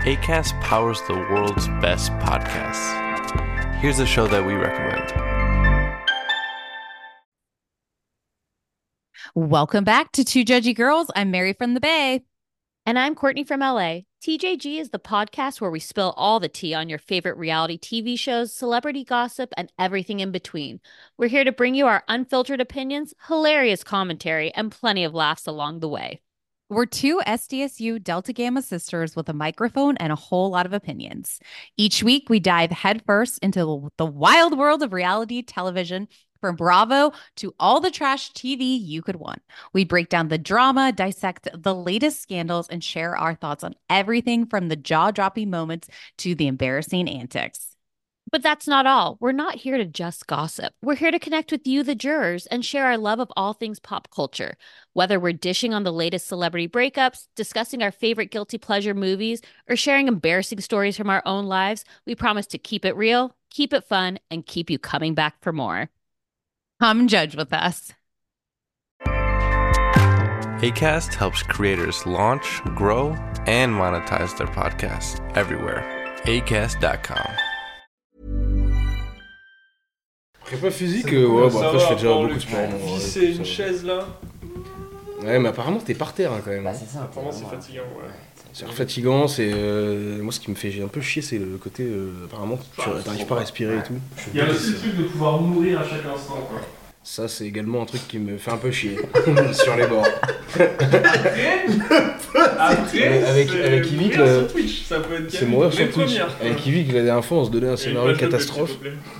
Acast powers the world's best podcasts. Here's a show that we recommend. Welcome back to Two Judgy Girls. I'm Mary from the Bay. And I'm Courtney from LA. TJG is the podcast where we spill all the tea on your favorite reality TV shows, celebrity gossip, and everything in between. We're here to bring you our unfiltered opinions, hilarious commentary, and plenty of laughs along the way. We're two SDSU Delta Gamma sisters with a microphone and a whole lot of opinions. Each week, we dive headfirst into the wild world of reality television, from Bravo to all the trash TV you could want. We break down the drama, dissect the latest scandals, and share our thoughts on everything from the jaw-dropping moments to the embarrassing antics. But that's not all. We're not here to just gossip. We're here to connect with you, the jurors, and share our love of all things pop culture. Whether we're dishing on the latest celebrity breakups, discussing our favorite guilty pleasure movies, or sharing embarrassing stories from our own lives, we promise to keep it real, keep it fun, and keep you coming back for more. Come judge with us. Acast helps creators launch, grow, and monetize their podcasts everywhere. Acast.com. Prépa physique, ouais, bah après je fais déjà beaucoup de sport. C'est une chaise là. Ouais, mais apparemment t'es par terre hein, quand même. Bah, c'est ça. Apparemment c'est fatigant, ouais. C'est fatigant, c'est. Moi ce qui me fait un peu chier, c'est le côté. Apparemment, tu n'arrives pas à respirer et tout. Il y a aussi le truc de pouvoir mourir à chaque instant, quoi. Ça, c'est également un truc qui me fait un peu chier sur les bords. Après, avec Yvick, sur Twitch, ça peut être c'est mourir sur Twitch. premières, avec Yvick, la dernière fois, on se donnait un scénario de catastrophe.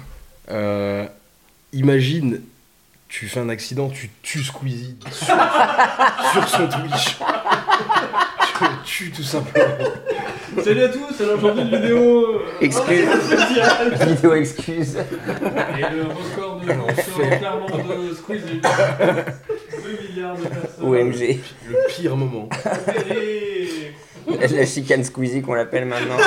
Imagine, tu fais un accident, tu tues Squeezie sur son Twitch. Tu le tues tout simplement. Salut à tous, c'est aujourd'hui une vidéo Excuse. Vidéo excuse. Et le record de clairement de Squeezie. 2 milliards de personnes. OMG. Le pire moment. Et... La chicane Squeezie qu'on l'appelle maintenant.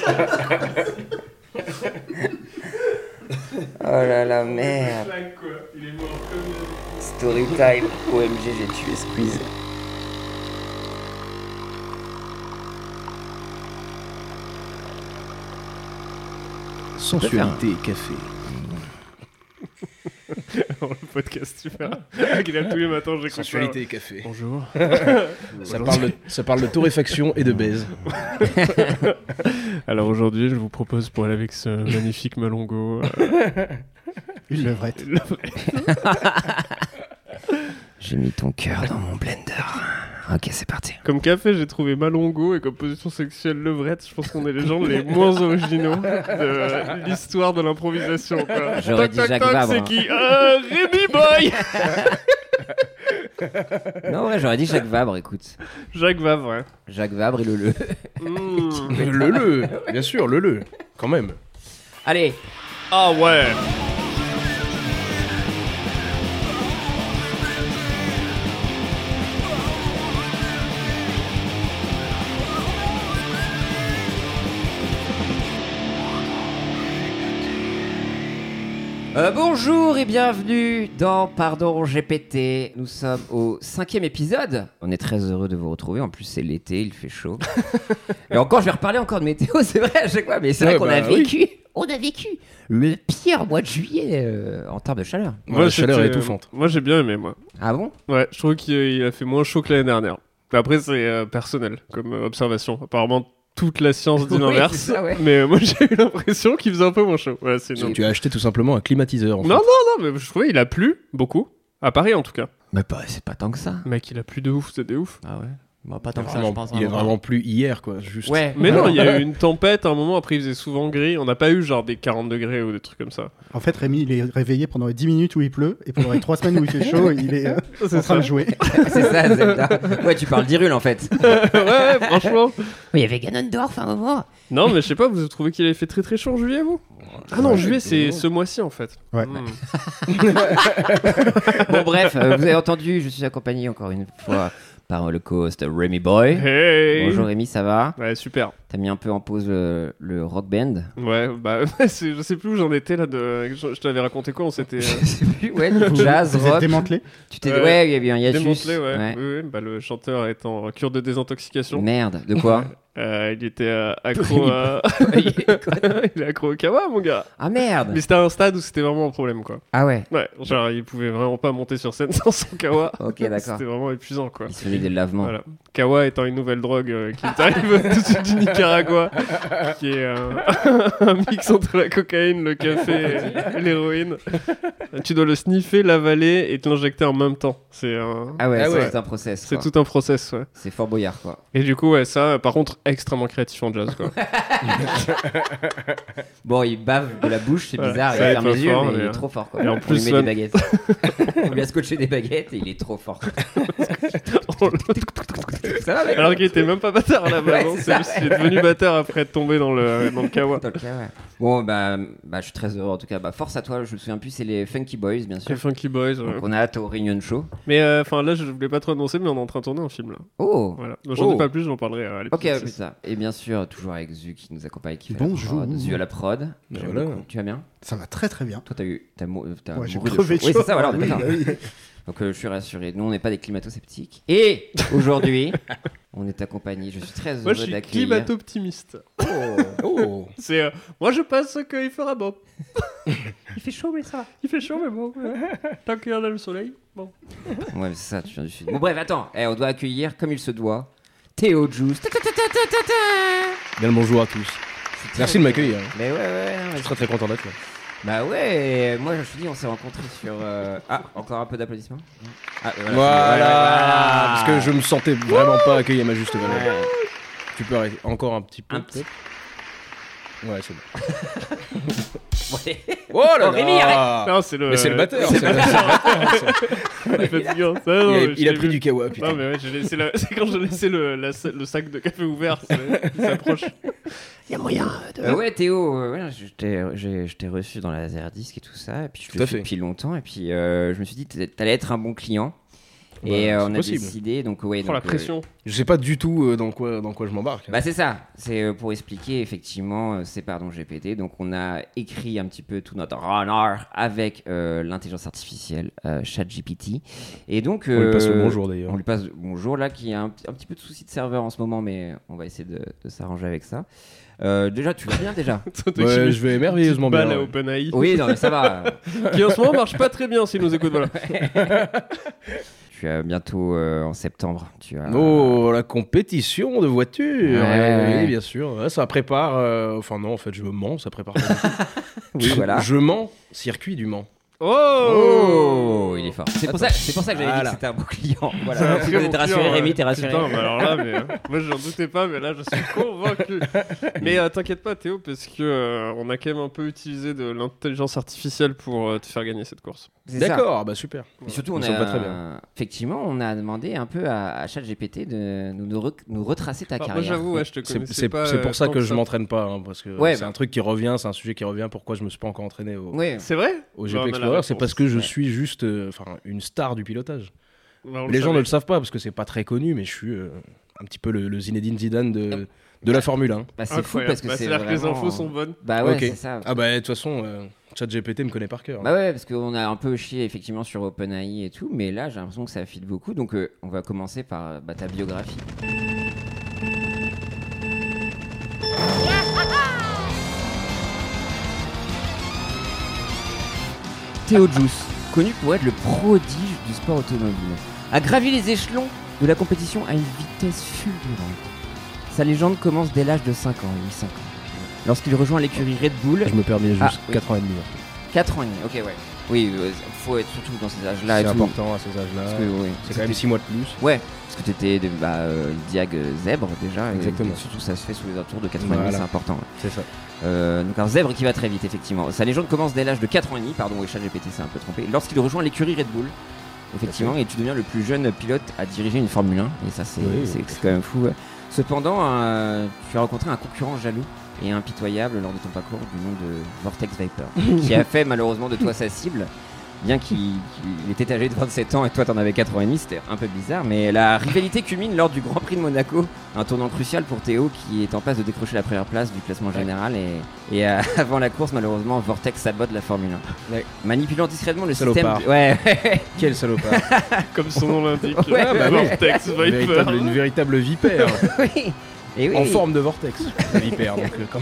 Oh là là, merde. Il est mort comme Story time. OMG, j'ai tué Squeeze. Sensualité et café. Alors, le podcast super agréable tous les matins, j'écoute. Sensualité et café. Bonjour. Ça parle de torréfaction et de baise. Alors aujourd'hui, je vous propose pour aller avec ce magnifique Malongo. Une levrette. J'ai mis ton cœur dans mon blender. Ok, c'est parti. Comme café, j'ai trouvé Malongo et comme position sexuelle levrette, je pense qu'on est les gens les moins originaux de l'histoire de l'improvisation. Quoi. J'aurais dit Jacques Vabre. C'est qui Rémi Boy. Non, ouais, j'aurais dit Jacques Vabre, écoute. Jacques Vabre, ouais. Jacques Vabre et le. Le, bien sûr, le, quand même. Allez. Ah ouais. Bonjour et bienvenue dans Pardon GPT. Nous sommes au 5e épisode. On est très heureux de vous retrouver. En plus, c'est l'été, il fait chaud. Et encore, je vais reparler encore de météo, c'est vrai à chaque fois. Mais c'est vrai qu'on a vécu. Oui. On a vécu le pire mois de juillet en termes de chaleur. Moi, la chaleur est étouffante. Moi, j'ai bien aimé, moi. Ah bon ? Ouais, je trouve qu'il a fait moins chaud que l'année dernière. Après, c'est personnel comme observation. Apparemment, toute la science dit l'inverse. Oui, ça, ouais. Mais moi, j'ai eu l'impression qu'il faisait un peu moins chaud. Ouais, tu as acheté tout simplement un climatiseur. En fait. Non, mais je trouvais qu'il a plu beaucoup. À Paris, en tout cas. Mais c'est pas tant que ça. Mec, il a plu de ouf, c'était ouf. Ah ouais. Bah, pas tant que ça, je pense. Il est vraiment plus hier, quoi. Juste. Ouais. Mais non, il y a eu une tempête à un moment. Après, il faisait souvent gris. On n'a pas eu genre des 40 degrés ou des trucs comme ça. En fait, Rémi, il est réveillé pendant les 10 minutes où il pleut et pendant les 3 semaines où il fait chaud, il est en train de jouer. C'est ça, Zelda. Ouais, tu parles d'Hyrule en fait. Ouais, franchement. Oui, il y avait Ganondorf à un moment. Non, mais je sais pas, vous trouvez qu'il avait fait très très chaud en juillet, vous ? Ah non, juillet, c'est ce mois-ci en fait. Ouais. Bon, bref, vous avez entendu, je suis accompagné encore une fois par le co-host Rémi Boy. Hey. Bonjour Rémi, ça va ? Ouais, super. T'as mis un peu en pause le rock band. Ouais, bah, je sais plus où j'en étais là. Je t'avais raconté quoi? On s'était. Je sais plus, ouais, du jazz, Vous êtes rock. démantelé? Tu t'es. Ouais, il y a eu un hiatus. Démantelé, ouais. Oui, bah, le chanteur est en cure de désintoxication. Merde, de quoi? Il était accro à. Il est accro au kawa, mon gars. Ah merde! Mais c'était à un stade où c'était vraiment un problème, quoi. Ah ouais? Ouais, genre il pouvait vraiment pas monter sur scène sans son kawa. Ok, d'accord. C'était vraiment épuisant, quoi. Il se faisait des lavements. Voilà. Kawa étant une nouvelle drogue qui t'arrive tout de suite du Nicaragua, qui est un mix entre la cocaïne, le café et l'héroïne. Tu dois le sniffer, l'avaler et te l'injecter en même temps. C'est un... Ah ouais, Ah ouais. c'est un process. C'est quoi. tout un process, ouais. C'est Fort Boyard, quoi. Et du coup, ouais, ça, par contre, extrêmement créatif en jazz, quoi. Bon, il bave de la bouche, c'est Voilà. bizarre, il Ça, il est ferme pas les yeux, fort, mais il mais, est trop fort, quoi. et en On plus, lui met Swan- des baguettes. On lui a scotché des baguettes et il est trop fort. Ça va, mec? Alors qu'il était même pas batteur à la base. Ouais, hein. c'est C'est ça, juste qu'il est devenu batteur après être tombé dans le kawa. Dans le cas, ouais. Bon, bah, je suis très heureux en tout cas. Bah, force à toi, je me souviens plus, c'est les Funky Boys, bien sûr. Les Funky Boys. Donc, on a hâte au Reunion Show. Mais enfin là, je voulais pas trop annoncer, mais on est en train de tourner un film là. Oh! Voilà. Donc, j'en Oh. dis pas plus, j'en parlerai à l'épisode Ok, 6. plus ça. Et bien sûr, toujours avec Zu qui nous accompagne, qui fait Bonjour. la prod. Zu à la prod. J'aime Voilà. beaucoup. Tu vas bien? Ça va très très bien. Toi, t'as Ouais, j'ai mouru de crevé chaud. Oui, c'est ça, voilà, on est Oui, d'accord. bah oui. Donc, je suis rassuré. Nous, on n'est pas des climato-sceptiques. Et aujourd'hui, on est accompagné. Je suis très heureux Moi, je suis d'accueillir. climato-optimiste. Oh. C'est moi, je pense qu'il fera beau. Il fait chaud, mais ça va. Il fait chaud, mais bon. Tant qu'il y en a le soleil, bon. Ouais, mais c'est ça, tu viens du sud. Bon, bref, attends. On doit accueillir, comme il se doit, Théo Juice. Bien le bonjour à tous. Merci de m'accueillir. Mais ouais, Je suis très très content d'être là. Bah ouais, moi je me suis dit, on s'est rencontrés sur. Ah, encore un peu d'applaudissements. Ah, Voilà. Parce que je me sentais vraiment pas accueilli à ma juste valeur. Ouais. Tu peux arrêter encore un petit peu. Un petit- peut-être Ouais, c'est bon. Ouais. Oh là Oh, Rémi, là. Non, c'est le. Mais c'est le batteur. C'est fatigant. Ça, non, mais je Il a l'ai pris vu. du kawa, putain. Non, mais ouais, j'ai laissé c'est quand j'ai laissé le sac de café ouvert. Il s'approche. Il y a moyen de. Ouais, Théo, ouais, je t'ai reçu dans la Laserdisc et tout ça. Et puis je Tout le à fais fait. depuis longtemps. Et puis je me suis dit, t'allais être un bon client. Bah, Et c'est on a possible. décidé, donc ouais. Oh, la donc, pression. Je sais pas du tout dans quoi je m'embarque. Bah c'est ça, c'est pour expliquer effectivement, c'est Pardon GPT, donc on a écrit un petit peu tout notre honneur avec l'intelligence artificielle ChatGPT, et donc On lui passe le bonjour d'ailleurs. on lui passe le bonjour là, qui a un petit peu de soucis de serveur en ce moment, mais on va essayer de s'arranger avec ça. Déjà, tu vas bien déjà? Ouais, je vais merveilleusement bien. Balle à ouais. OpenAI. Oui, non mais ça va. Qui en ce moment marche pas très bien s'il nous écoute. Voilà. Tu as bientôt en septembre, tu as... Oh, la compétition de voitures. Ouais. Oui, bien sûr. Ouais, ça prépare. Enfin non, en fait, je me mens. Ça prépare. Pas du tout. Oui, voilà. Je mens. Circuit du Mans. Oh, il est fort. C'est pour ça que j'avais dit que Voilà. c'était un bon client. C'est Voilà. un Tu très t'es bon rassuré, client, Rémi, ouais. t'es rassuré. Putain, mais alors là, moi j'en doutais pas, mais là je suis convaincu. Mais t'inquiète pas, Théo, parce que on a quand même un peu utilisé de l'intelligence artificielle pour te faire gagner cette course. C'est ça. D'accord, bah super. Et surtout, Ça on me va a, très bien. effectivement, on a demandé un peu à ChatGPT de nous retracer ta Moi carrière. j'avoue, ouais, je te C'est connaissais pas. pour ça tant que je m'entraîne pas, hein, parce que Ouais, c'est bah. un truc qui revient, c'est un sujet qui revient. Pourquoi je me suis pas encore entraîné Oui. C'est vrai au Bah, GP on a la Explorer? C'est réponse. parce que je Ouais. suis juste une star du pilotage. Bah, on Les gens savait. ne le savent pas parce que c'est pas très connu, mais je suis un petit peu le Zinedine Zidane de la Formule 1. Bah, c'est fou Incroyable. parce que Bah, c'est c'est-à-dire que les vraiment- infos sont bonnes. Bah ouais, Ok. c'est ça. Ah bah de toute façon, ChatGPT me connaît par cœur. Bah ouais, parce qu'on a un peu chié effectivement sur OpenAI et tout, mais là j'ai l'impression que ça fit beaucoup. Donc on va commencer par ta biographie. Théo Juice, connu pour être le prodige du sport automobile, a gravi les échelons de la compétition à une vitesse fulgurante. Sa légende commence dès l'âge de 5 ans, oui, 5 ans. Lorsqu'il rejoint l'écurie Red Bull, Je me permets juste Ah, oui. 4 ans et demi. 4 ans et demi, ok, ouais. Oui, faut être surtout dans ces âges-là et C'est tout. important à ces Parce âges-là. que, oui, C'est quand même 6 mois de plus. Ouais, parce que t'étais diag zèbre déjà. Exactement. Et surtout, ça se fait sous les alentours de 4 ans et demi, Voilà. c'est important. Ouais. C'est ça. Donc un zèbre qui va très vite, effectivement. Sa légende commence dès l'âge de 4 ans et demi, pardon, oui, ChatGPT s'est un peu trompé, lorsqu'il rejoint l'écurie Red Bull. Effectivement, et tu deviens le plus jeune pilote à diriger une Formule 1. Et ça, c'est Oui. c'est quand même fou. Ouais. Cependant, tu as rencontré un concurrent jaloux et impitoyable lors de ton parcours du nom de Vortex Viper, qui a fait malheureusement de toi sa cible. Bien qu'il était âgé de 27 ans et toi t'en avais 4 ans et demi, c'était un peu bizarre. Mais la rivalité culmine lors du Grand Prix de Monaco, un tournant crucial pour Théo qui est en passe de décrocher la première place du classement général. Et avant la course, malheureusement, Vortex sabote la Formule 1. Ouais. Manipulant discrètement le Salopard. système. Ouais. Quel salopard. Comme son nom l'indique. Ouais, bah oui. Vortex Viper. Une véritable vipère. Oui. Et oui. En forme de vortex. La vipère, donc quand même.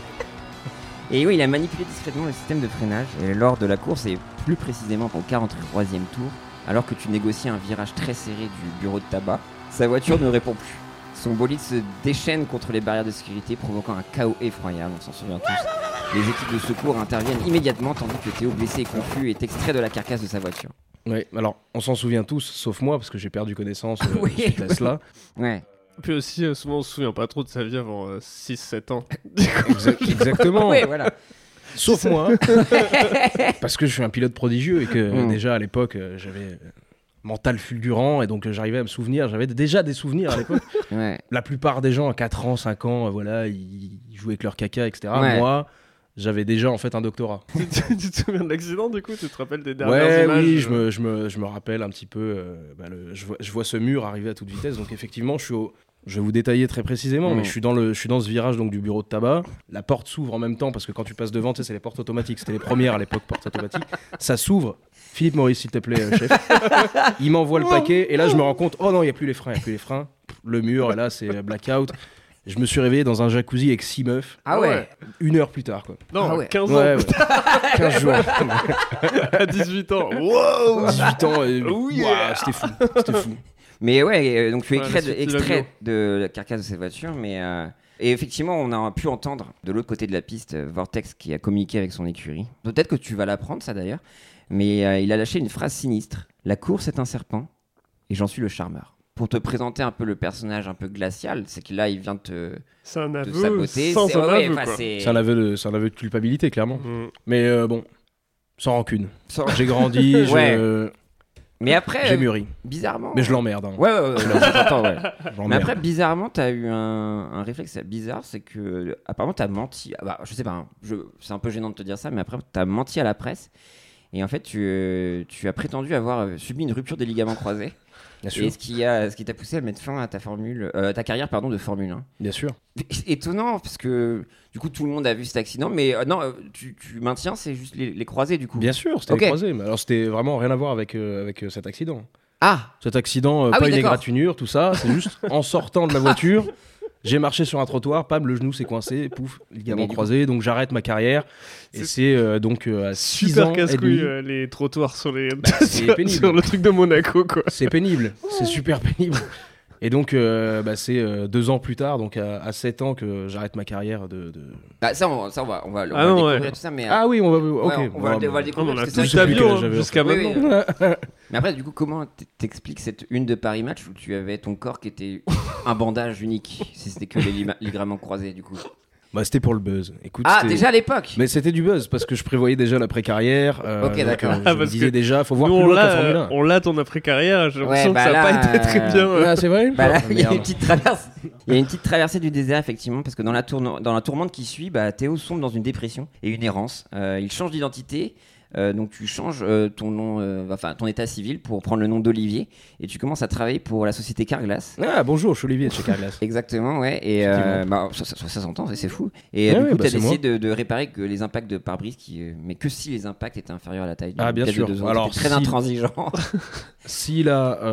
Et oui, il a manipulé discrètement le système de freinage lors de la course et plus précisément au 43e tour, alors que tu négociais un virage très serré du bureau de tabac. Sa voiture ne répond plus. Son bolide se déchaîne contre les barrières de sécurité, provoquant un chaos effroyable, on s'en souvient tous. Les équipes de secours interviennent immédiatement tandis que Théo, blessé et confus, est extrait de la carcasse de sa voiture. Oui, alors on s'en souvient tous, sauf moi, parce que j'ai perdu connaissance Oui, suite à cela. Ouais. Puis aussi, souvent on se souvient pas trop de sa vie avant 6-7 ans. Exactement. Ouais, voilà. Sauf moi, parce que je suis un pilote prodigieux et que déjà à l'époque j'avais mental fulgurant et donc j'arrivais à me souvenir, j'avais déjà des souvenirs à l'époque. Ouais. La plupart des gens à 4 ans, 5 ans, voilà, ils jouaient avec leur caca, etc. Ouais. Moi, j'avais déjà en fait un doctorat. Tu te souviens de l'accident du coup? Tu te rappelles des dernières images? Oui, je me rappelle un petit peu. Je vois ce mur arriver à toute vitesse, donc effectivement, je vais vous détailler très précisément, mais je suis dans ce virage donc du bureau de tabac. La porte s'ouvre en même temps parce que quand tu passes devant, tu sais, c'est les portes automatiques. C'était les premières à l'époque, portes automatiques. Ça s'ouvre. Philippe Maurice, s'il te plaît, chef. Il m'envoie le paquet et là, je me rends compte, oh non, il n'y a plus les freins, Le mur, et là, c'est blackout. Je me suis réveillé dans un jacuzzi avec 6 meufs. Ah ouais. 1 heure plus tard, quoi. Non, Ah ouais. 15 ans. Ouais. 15 jours. À 18 ans. Wow. 18 ans. Et... Oh yeah. Ouah, c'était fou. Mais ouais, donc tu es Ouais, la suite de extrait l'avion. de la carcasse de cette voiture, mais et effectivement, on a pu entendre de l'autre côté de la piste Vortex qui a communiqué avec son écurie. Peut-être que tu vas l'apprendre ça d'ailleurs, mais il a lâché une phrase sinistre. La course est un serpent et j'en suis le charmeur. Pour te présenter un peu le personnage un peu glacial, c'est que là il vient C'est un te aveu saboter. sans un ouais, aveu, enfin, quoi. c'est C'est un aveu de culpabilité, clairement. Mm. Mais bon, sans rancune. Sans- J'ai grandi, Ouais. Mais après, j'ai mûri. bizarrement. Mais je l'emmerde. Hein. Ouais, j'entends, ouais. Je Mais l'emmerde. après, bizarrement, t'as eu un réflexe bizarre, c'est que apparemment t'as menti. Bah, je sais pas, hein, c'est un peu gênant de te dire ça, mais après t'as menti à la presse. Et en fait, tu as prétendu avoir subi une rupture des ligaments croisés. Bien sûr. Et ce qui t'a poussé à mettre fin à ta carrière de Formule 1. Bien sûr. Étonnant, parce que du coup, tout le monde a vu cet accident, mais non, tu maintiens, c'est juste les croisés du coup. Bien sûr, c'était Ok. les croisés. Mais alors, c'était vraiment rien à voir avec cet accident. Ah, Cet accident, Ah pas oui, une d'accord. égratignure, tout ça. C'est juste en sortant de la voiture, j'ai marché sur un trottoir, pam, le genou s'est coincé, pouf, ligament Mais du croisé. Donc j'arrête ma carrière. Et c'est donc à 6 Super ans et casse-couille demi. les trottoirs sur les c'est pénible. sur le truc de Monaco quoi. C'est pénible, c'est super pénible. Et donc, c'est 2 ans plus tard, donc à 7 ans, que j'arrête ma carrière de... bah, ça on va Ah non, découvrir ouais. tout ça, mais Ah oui, on va... Ok. ouais, on va le On découvrir. a parce que tout c'est sais vrai plus que- avion quel âge j'avais, jusqu'à Oui, oui. maintenant. Mais après, du coup, comment t'expliques cette une de Paris Match où tu avais ton corps qui était un bandage unique, si c'était que les ligaments croisés, du coup. Bah, c'était pour le buzz. Écoute, Ah, c'était- déjà à l'époque. Mais c'était du buzz, parce que je prévoyais déjà l'après-carrière. Ok, donc, d'accord. je Ah, me parce disais que déjà, faut voir Nous plus on loin que la Formule l'a 1. on l'a ton après-carrière, j'ai l'impression Ouais, que ça bah a là, pas été très bien. Ah, c'est vrai Bah là, il y a Merde. une petite traversée. Il y a une petite traversée du désert, effectivement, parce que dans la tourmente qui suit, bah, Théo sombre dans une dépression et une errance. Il change d'identité. Donc tu changes ton nom, ton état civil pour prendre le nom d'Olivier et tu commences à travailler pour la société Carglass. Ah, bonjour, je suis Olivier de chez Carglass. Exactement, ouais. Et Effectivement. ça s'entend, c'est fou. Et Ouais, du ouais, coup, bah, tu as c'est décidé de réparer que les impacts de pare-brise, mais que si les impacts étaient inférieurs à la taille du Ah, bien pièce sûr. de 2 ans. Alors, T'étais très si- intransigeant. S'il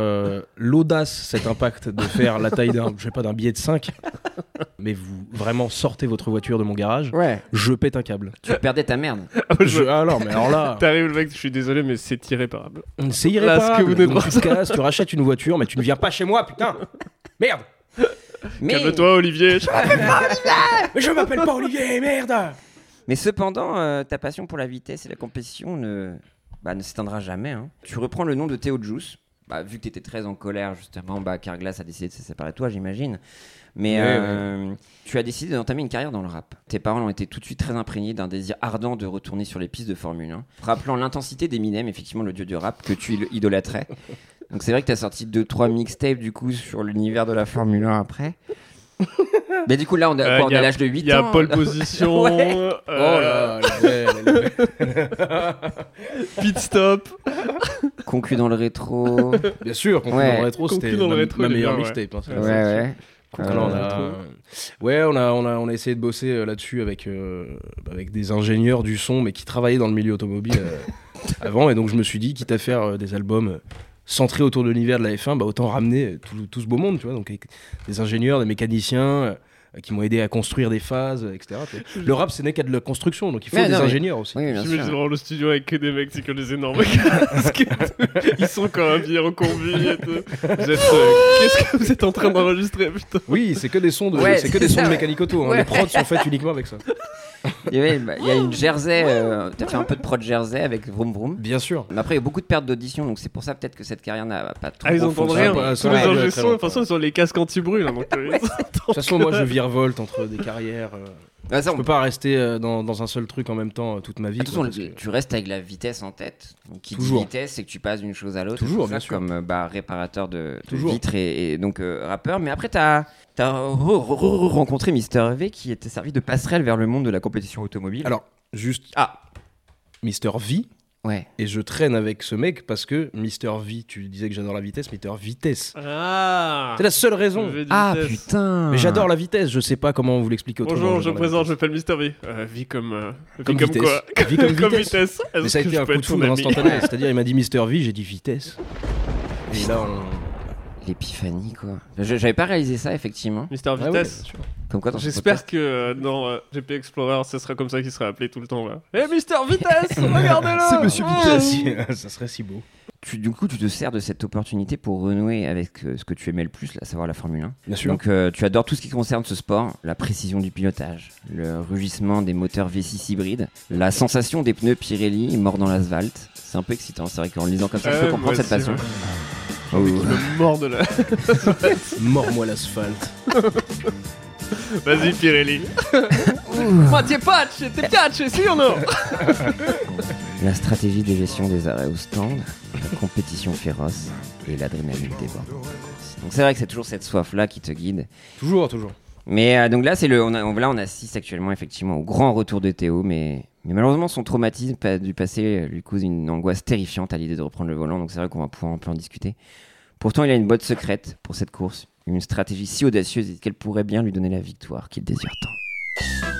a l'audace, cet impact, de faire la taille d'un billet de 5, mais vous vraiment sortez votre voiture de mon garage, Ouais. je pète un câble. Tu perdais ta merde. Alors, mais alors là, T'arrives le mec, je suis désolé mais c'est irréparable. c'est Là, ce que irréparable. vous venez de Donc, tu te casses, tu rachètes une voiture, mais tu ne viens pas chez moi, putain. Merde. Mais, Calme-toi Olivier. Mais je m'appelle pas Olivier, merde. mais cependant, ta passion pour la vitesse et la compétition ne s'éteindra jamais. Hein. Tu reprends le nom de Théo Juice. Bah, vu que tu étais très en colère, justement, Carglass a décidé de se séparer de toi, j'imagine. Mais tu as décidé d'entamer une carrière dans le rap. Tes paroles ont été tout de suite très imprégnées d'un désir ardent de retourner sur les pistes de Formule 1, rappelant l'intensité d'Eminem, effectivement le dieu du rap, que tu idolâtrais. Donc c'est vrai que tu as sorti 2-3 mixtapes du coup sur l'univers de la Formule 1 après. Mais du coup là on est à l'âge de 8 ans. Il y a pole position. Ouais. Oh là, elle est belle, elle est belle. Pit stop. Concu dans le rétro. Bien sûr, Concu Ouais. dans le rétro, Concu c'était dans le ma, rétro, ma il est meilleure bien, mixtape. Hein, Ouais, ouais. Alors, on a essayé de bosser là-dessus avec des ingénieurs du son, mais qui travaillaient dans le milieu automobile avant. Et donc je me suis dit, quitte à faire des albums centrés autour de l'univers de la F1, bah, autant ramener tout ce beau monde, tu vois. Donc avec des ingénieurs, des mécaniciens qui m'ont aidé à construire des phases, etc. Le rap, c'est n'est qu'à de la construction, donc il faut Mais des non, mais- ingénieurs aussi. Oui, bien J'imagine sûr. vraiment le studio avec que des mecs, c'est que des énormes casques. Ils sont encore habillés en combi et tout. Vous êtes, qu'est-ce que vous êtes en train d'enregistrer, putain? Oui, c'est que des sons de, Ouais, c'est que c'est des sons ça, de ouais. mécanique auto. Hein. Ouais. Les prods sont faits uniquement avec ça. Il y a une Jersey, t'as fait un peu de prod Jersey avec Vroom Vroom. Bien sûr. Mais après, il y a beaucoup de pertes d'audition, donc c'est pour ça peut-être que cette carrière n'a pas trop Ah, ils entendent fonctionné. rien. bah, Tous ça les va, ingé très sons, de longtemps. toute façon, ils ont les casques anti-bruit, là. Donc, De toute façon, moi, je virevolte entre des carrières. Ah, ça, Je peux pas rester dans un seul truc en même temps toute ma vie. Attention, quoi, parce que- tu restes avec la vitesse en tête. Donc, qui dit Toujours. vitesse, c'est que tu passes d'une chose à l'autre. Toujours, C'est bien ça, sûr. comme réparateur de Toujours. vitres et donc rappeur. Mais après, t'as rencontré Mister V qui était servi de passerelle vers le monde de la compétition automobile. Alors, juste. Ah. Mister V. Ouais. Et je traîne avec ce mec parce que Mister V, tu disais que j'adore la vitesse, Mister Vitesse. Ah. C'est la seule raison. Le V de Ah vitesse. putain. Mais j'adore la vitesse, je sais pas comment vous l'expliquer autrement. Bonjour, je j'adore me la présente, je vitesse. m'appelle Mister V. Vie comme Vitesse. quoi? Vie comme vitesse. Est-ce Mais ça a que été je un peux coup de être ton foudre ami? instantané. C'est-à-dire, il m'a dit Mister V, j'ai dit vitesse. Et là, L'épiphanie, quoi. J'avais pas réalisé ça, effectivement. Mister Ah ouais, Vitesse. bien sûr. Comme quoi, dans ce J'espère podcast- que dans GP Explorer, ce sera comme ça qu'il sera appelé tout le temps là. Eh Mister Vitesse, regardez-le. C'est Monsieur Vitesse. Ça serait si beau. Du coup, tu te sers de cette opportunité pour renouer avec ce que tu aimais le plus, à savoir la Formule 1. Bien sûr. Donc, tu adores tout ce qui concerne ce sport, la précision du pilotage, le rugissement des moteurs V6 hybrides, la sensation des pneus Pirelli morts dans l'asphalte. C'est un peu excitant, c'est vrai qu'en le lisant comme ça, je peux Ouais, comprendre moi cette aussi, passion. ouais. Oh, Le mort de la. Mords-moi l'asphalte. Vas-y Pirelli. Ma ti piace, ti piace, sì o no? La stratégie de gestion des arrêts au stand, la compétition féroce et l'adrénaline débordante. Donc c'est vrai que c'est toujours cette soif-là qui te guide. Toujours. Mais donc là, on assiste actuellement effectivement au grand retour de Théo, mais malheureusement son traumatisme du passé lui cause une angoisse terrifiante à l'idée de reprendre le volant, donc c'est vrai qu'on va pouvoir un peu en discuter. Pourtant, il a une botte secrète pour cette course, une stratégie si audacieuse qu'elle pourrait bien lui donner la victoire qu'il désire tant.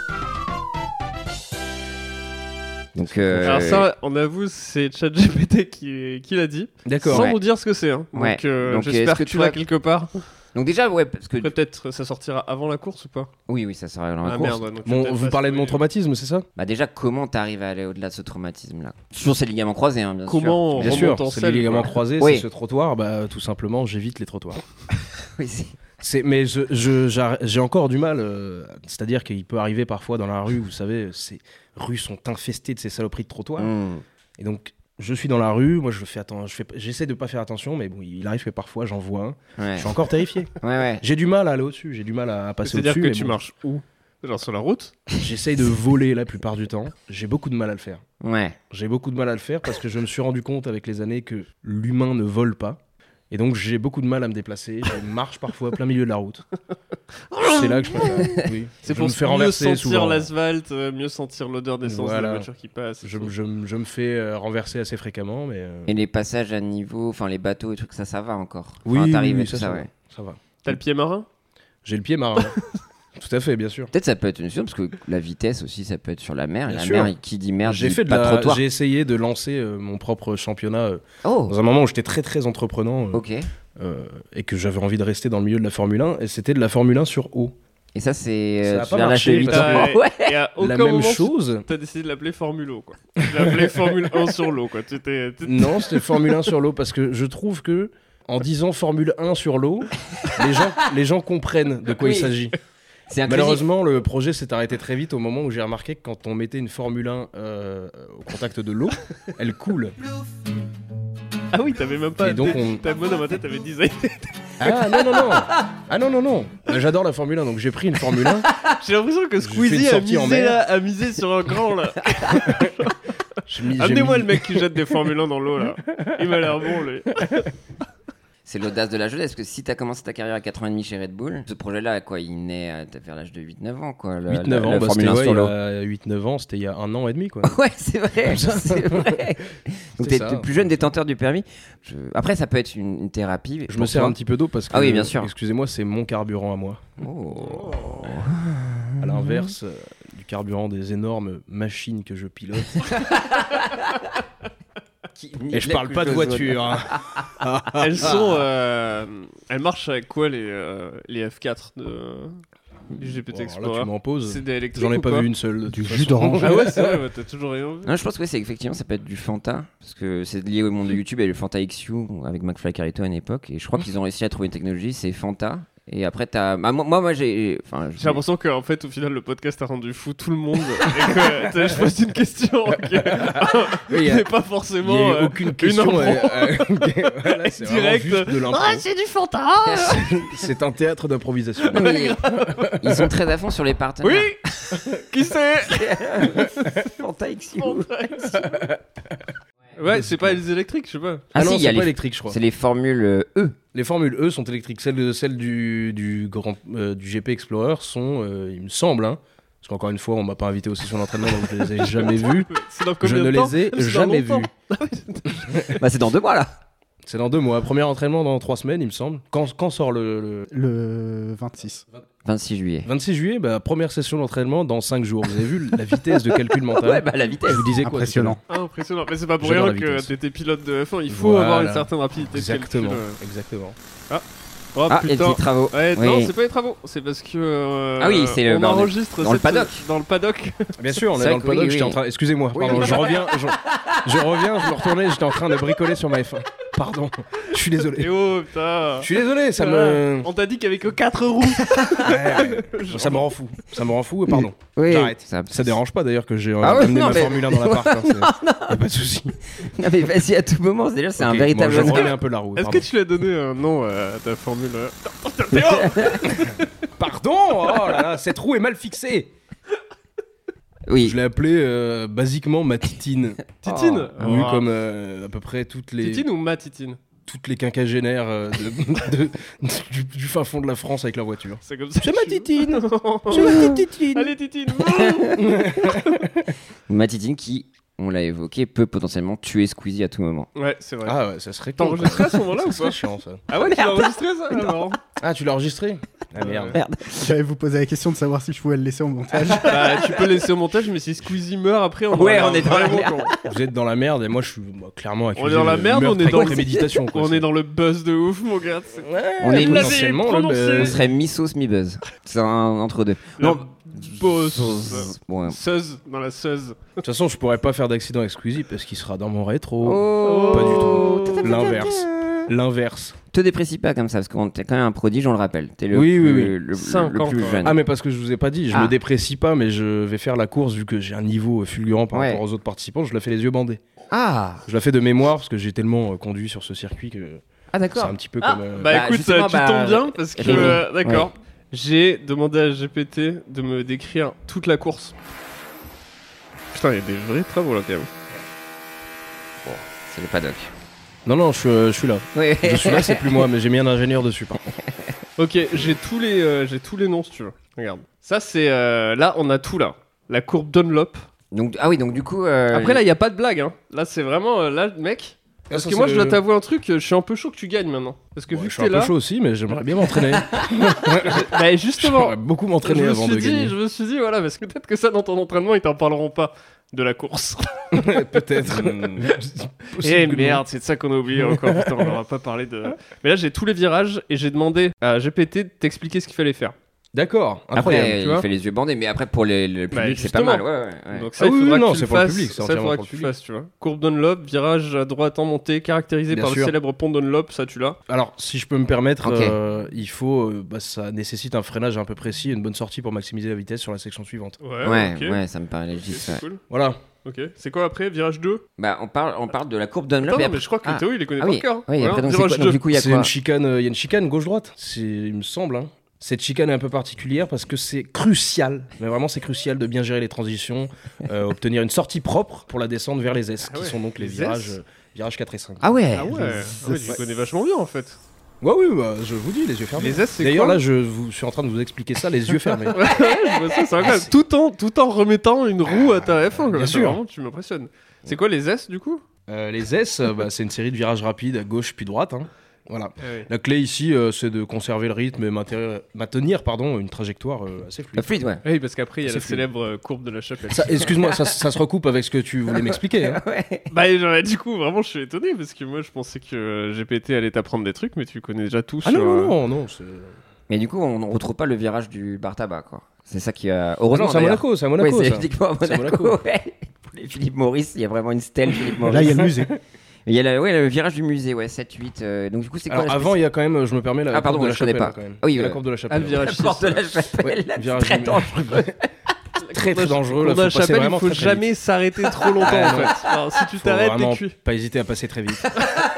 Donc, Alors ça, on avoue, c'est ChatGPT qui l'a dit. D'accord. Sans Ouais. nous dire ce que c'est. Hein. Ouais. Donc, Donc, j'espère est-ce que que tu tu l'as vas- quelque part. donc déjà, ouais, parce que Après, peut-être ça sortira avant la course ou pas? oui, ça sera dans la Ah course. merde, ouais, donc Bon, peut-être vous pas parlez de mon spoiler. traumatisme, c'est ça? Bah déjà, comment t'arrives à aller au-delà de ce traumatisme-là? Toujours ces ligaments croisés, hein, bien sûr. Comment on Bien remonte sûr, en c'est selle, les ligaments quoi. croisés, Oui. c'est ce trottoir, bah tout simplement, j'évite les trottoirs. Oui, c'est- Mais j'ai encore du mal, c'est-à-dire qu'il peut arriver parfois dans la rue, vous savez, ces rues sont infestées de ces saloperies de trottoirs. Mmh. Et donc, je suis dans la rue, moi j'essaie de pas faire attention, mais bon, il arrive que parfois j'en vois un. Ouais. Je suis encore terrifié. Ouais. J'ai du mal à aller au-dessus, j'ai du mal à passer C'est-à-dire au-dessus. que mais tu bon, marches où? Genre sur la route? J'essaye de voler la plupart du temps. J'ai beaucoup de mal à le faire. Ouais. J'ai beaucoup de mal à le faire parce que je me suis rendu compte avec les années que l'humain ne vole pas. Et donc j'ai beaucoup de mal à me déplacer. Je marche parfois à plein milieu de la route. C'est là que je préfère. Oui. C'est Je pour me fais mieux renverser sentir souvent. l'asphalte, mieux sentir l'odeur d'essence de la Voilà. voiture qui passe. Je me fais renverser assez fréquemment, mais Et les passages à niveau, enfin les bateaux et trucs, ça va encore. oui, Enfin, oui, t'arrives oui, et tout ça, va. ouais. Ça va. T'as le pied marin? J'ai le pied marin. Tout à fait, bien sûr. Peut-être ça peut être une solution parce que la vitesse aussi, ça peut être sur la mer. Et Bien la sûr. mer, qui dit mer, J'ai dit fait pas trottoir. j'ai essayé de lancer mon propre championnat Oh, dans un moment où j'étais très très entreprenant ok. et que j'avais envie de rester dans le milieu de la Formule 1 et c'était de la Formule 1 sur eau. Et ça, c'est. Ça a Tu pas viens marché, lâcher 8 parce ans. que- Ouais. Et à aucun La même moment, chose. t'as décidé de l'appeler Formulo, quoi. Tu l'as appelé Formule 1 sur l'eau, quoi. Non, c'était Formule 1 sur l'eau parce que je trouve que en disant Formule 1 sur l'eau, les gens comprennent de quoi Oui. il s'agit. C'est inclusif. Malheureusement, le projet s'est arrêté très vite au moment où j'ai remarqué que quand on mettait une Formule 1 au contact de l'eau, elle coule. Ah oui, t'avais même pas. Et donc, Moi, dans ma tête, t'avais designé. Ah non, non, non. Ah non, non, non. J'adore la Formule 1, donc j'ai pris une Formule 1. J'ai l'impression que J'ai fait Squeezie une a sortie en misé, mer. là, a misé sur un grand, là. J'ai mis- Amenez-moi j'ai le mec qui jette des Formule 1 dans l'eau, là. Il m'a l'air bon, lui. C'est l'audace de la jeunesse, parce que si t'as commencé ta carrière à 4 ans et demi chez Red Bull, ce projet-là, quoi, il naît vers l'âge de 8-9 ans, quoi. 8-9 ans, Formule 1 sur l'eau. 8-9 ans, c'était il y a 1 an et demi, quoi. Ouais, c'est vrai, c'est vrai. Donc C'est t'es ça. le plus jeune détenteur du permis. Après, ça peut être une thérapie. Je me sers un petit peu d'eau parce que, Ah oui, bien sûr. excusez-moi, c'est mon carburant à moi. Oh. À l'inverse du carburant des énormes machines que je pilote. Et je parle pas de voiture. Hein. Elles sont. Elles marchent avec quoi les F4 du GPT Bon, alors là, Explorer? tu m'en poses. C'est des électriques. J'en ai ou pas quoi vu une seule. de Du toute jus façon. d'orange. Ah ouais, c'est vrai, t'as toujours rien vu. Non, je pense que c'est effectivement ça peut être du Fanta parce que c'est lié au monde de YouTube et le Fanta XU avec McFly Carito à une époque et je crois qu'ils ont réussi à trouver une technologie, c'est Fanta et après t'as moi j'ai J'ai l'impression qu'en fait, au final, le podcast a rendu fou tout le monde. Et que je pose une question. Oui, N'est pas forcément. Il n'y a aucune question. Voilà, c'est vraiment direct. juste de l'impro. c'est du Fanta. C'est un théâtre d'improvisation. Oui, ils sont très à fond sur les partenaires. Oui. Qui c'est? Fanta XU. Ouais, c'est pas les électriques, je sais pas. Ah non, si, il y a c'est pas les électrique, je crois. c'est les formules E. Les formules E sont électriques. Celles du GP Explorer sont, il me semble, hein, parce qu'encore une fois, on m'a pas invité aux sessions d'entraînement, donc je les ai jamais vues. C'est dans Je combien ne de temps? les ai C'est dans jamais longtemps. vues. Bah c'est dans 2 mois là. C'est dans 2 mois. Premier entraînement dans 3 semaines, il me semble. Quand sort le Le 26. 26 juillet. 26 juillet, première session d'entraînement dans 5 jours. Vous avez vu la vitesse de calcul mental? Ouais, bah la vitesse. Je vous disais quoi? Impressionnant. Ah, impressionnant. Mais c'est pas pour J'adore rien la que vitesse. t'étais pilote de F1. Il faut Voilà. avoir une certaine rapidité. de Exactement. calcul. Exactement. Oh Ah, il y a putain. des travaux. Ouais, Oui. non, c'est pas les travaux, c'est parce que Ah oui, c'est le on bordel. enregistre Dans le cette- paddock. Dans le paddock. Bien sûr, on C'est est dans vrai le paddock. que oui, J'étais oui. en train. Excusez-moi. Oui, Pardon. oui. Je reviens. Je me retournais. J'étais en train de bricoler sur ma F1. Pardon. Je suis Et désolé. oh putain. Je suis désolé. Ça me. On t'a dit qu'il y avait que 4 roues. Ça me rend fou. Ça me rend fou. Pardon. Oui. J'arrête. Ça, Ça dérange pas d'ailleurs que j'ai Ah ouais, amené non, ma mais- Formule 1 dans l'appart. Hein, y a pas de souci. Non mais vas-y à tout moment, déjà c'est un Ok, véritable bon, je hasard. remets un peu la roue. Est-ce que Pardon. tu lui as donné un nom à ta formule? Pardon. Oh là là, cette roue est mal fixée. Oui. Je l'ai appelée basiquement ma titine. Titine. Oui, Ah. comme à peu près toutes les Titine ou ma Titine? toutes les quinquagénaires du fin fond de la France avec leur voiture. C'est comme ça. C'est ma titine. C'est C'est ma petite titine. Allez Titine. Matitine qui, on l'a évoqué, peut potentiellement tuer Squeezie à tout moment. Ouais, c'est vrai. Ah ouais, ça serait T'as con. enregistré à ce moment-là ou Ça pas? serait chiant ça. Ah ouais, tu l'as enregistré ça? Ah, marrant. Ah, tu l'as enregistré? Ah merde. J'allais vous poser la question de savoir si je pouvais le laisser au montage. Bah, tu peux laisser au montage, mais si Squeezie meurt après, on Ouais, aura on est dans la vraiment merde. con. Vous êtes dans la merde et moi je suis clairement accusé. On est dans la de merde, meurtre on est avec dans- préméditation, quoi. On est dans le buzz de ouf, mon gars. On est potentiellement le prononcé. On buzz. serait mi-sauce, mi-buzz. C'est un entre deux. Non, Non, boss. bon, ouais. Suzz, dans la Suzz. De toute façon, je pourrais pas faire d'accident avec Squeezie parce qu'il sera dans mon rétro. Oh. Pas du tout. L'inverse. L'inverse. Te déprécie pas comme ça, parce que t'es quand même un prodige, on le rappelle. T'es le, Oui, oui, plus, oui. le 50, plus ouais. jeune. Ah mais parce que je vous ai pas dit, je Ah. me déprécie pas, mais je vais faire la course vu que j'ai un niveau fulgurant par Ouais. rapport aux autres participants. Je la fais les yeux bandés. Ah, Je la fais de mémoire parce que j'ai tellement conduit sur ce circuit que ah c'est d'accord. un petit peu Ah, comme. bah Bah, écoute, justement, tu bah, tombes bien parce que. Rémi. D'accord. J'ai demandé à GPT de me décrire toute la course. Putain, il y a des vrais travaux là quand même. C'est le paddock. Non, je suis là. Oui. Je suis là, c'est plus moi, mais j'ai mis un ingénieur dessus. Par contre. Ok, j'ai tous les noms si tu veux. Regarde. Ça c'est là on a tout là. La courbe Dunlop. Donc, ah oui, donc du coup. Après là il y a pas de blague hein. Là c'est vraiment là mec. Parce que moi je dois t'avouer un truc, je suis un peu chaud que tu gagnes maintenant. Parce que Ouais, vu je que suis un t'es peu là, chaud aussi, mais j'aimerais bien m'entraîner. bah justement, J'aimerais beaucoup m'entraîner avant de gagner. je me suis dit voilà parce que peut-être que ça dans ton entraînement ils t'en parleront pas de la course. Peut-être. Eh Possiblement. merde, c'est de ça qu'on a oublié encore. Putain, on n'aura pas parlé de. Mais là, j'ai tous les virages et j'ai demandé à GPT de t'expliquer ce qu'il fallait faire. D'accord, incroyable. Après, tu il vois. fait les yeux bandés, mais après pour le Bah, public, c'est pas justement. mal. Ouais. Donc ça, Ah il oui, faudra non, que tu c'est le pour le fasses. public, c'est Ça, il entièrement faudra pour que le tu public. fasses, tu vois. Courbe Dunlop, virage à droite en montée, caractérisé Bien par sûr. le célèbre pont Dunlop, ça tu l'as. Alors, si je peux me permettre, Ok. il faut, ça nécessite un freinage un peu précis et une bonne sortie pour maximiser la vitesse sur la section suivante. Ouais, ça me paraît légitime. C'est Ouais. cool. Voilà. Ok. C'est quoi après Virage 2 Bah, on parle de la courbe Dunlop. Attends, et non, après- mais je crois que Ah. Théo il les connaît Ah par oui, cœur. oui, après, donc, c'est Virage quoi- donc, 2. du coup, il y a C'est quoi il y a une chicane gauche-droite, il me semble. Hein. Cette chicane est un peu particulière parce que c'est crucial, mais vraiment c'est crucial de bien gérer les transitions, obtenir une sortie propre pour la descente vers les S, Ah qui ouais, sont donc les les virages, S virages 4 et 5. Ah ouais. Ah ouais, tu connais vachement bien en fait. Ouais, oui, bah, je vous dis, les yeux fermés. Les S, c'est D'ailleurs, quoi là, je suis en train de vous expliquer ça, les yeux fermés. Ouais, je vois ça, c'est incroyable. Tout en remettant une roue à ta F1. Quoi. Bien sûr. Vraiment, tu m'impressionnes. C'est quoi les S, du coup? Les S, c'est une série de virages rapides à gauche puis droite. Hein. Voilà. Ah oui. La clé ici, c'est de conserver le rythme et maintenir une trajectoire assez fluide. Fluide, ouais. Oui, parce qu'après, il y a C'est la fluide. célèbre courbe de la chapelle. Excuse-moi, ça se recoupe avec ce que tu voulais m'expliquer. Hein. Bah, genre, du coup, vraiment, je suis étonné parce que moi, je pensais que GPT allait t'apprendre des trucs, mais tu connais déjà tout Ah sur. non, c'est... Mais du coup, on ne retrouve pas le virage du bar tabac, quoi. C'est ça qui a. Ah Heureusement, non, c'est à d'ailleurs. Monaco, Oui, c'est ça. uniquement à C'est à Monaco. Monaco. Ouais. Pour les Philippe Maurice, il y a vraiment une stèle Philippe Maurice. Là, il y a le musée. Il y a le virage du musée, ouais, 7-8. Donc, du coup, c'est quoi Alors la avant, il y a quand même, je me permets, la Ah, pardon, courbe de la je connais chapelle. pas. Quand même. Ah oui, la courbe de la chapelle. le virage la porte de la chapelle, Ouais, là, virage très du- dangereux. Très très dangereux. Courbe de Là, la faut passer chapelle, il vraiment faut très, très jamais vite. s'arrêter trop longtemps, Ah, en non. fait. Alors, si tu Faut t'arrêtes, t'es vraiment cuit. pas hésiter à passer très vite.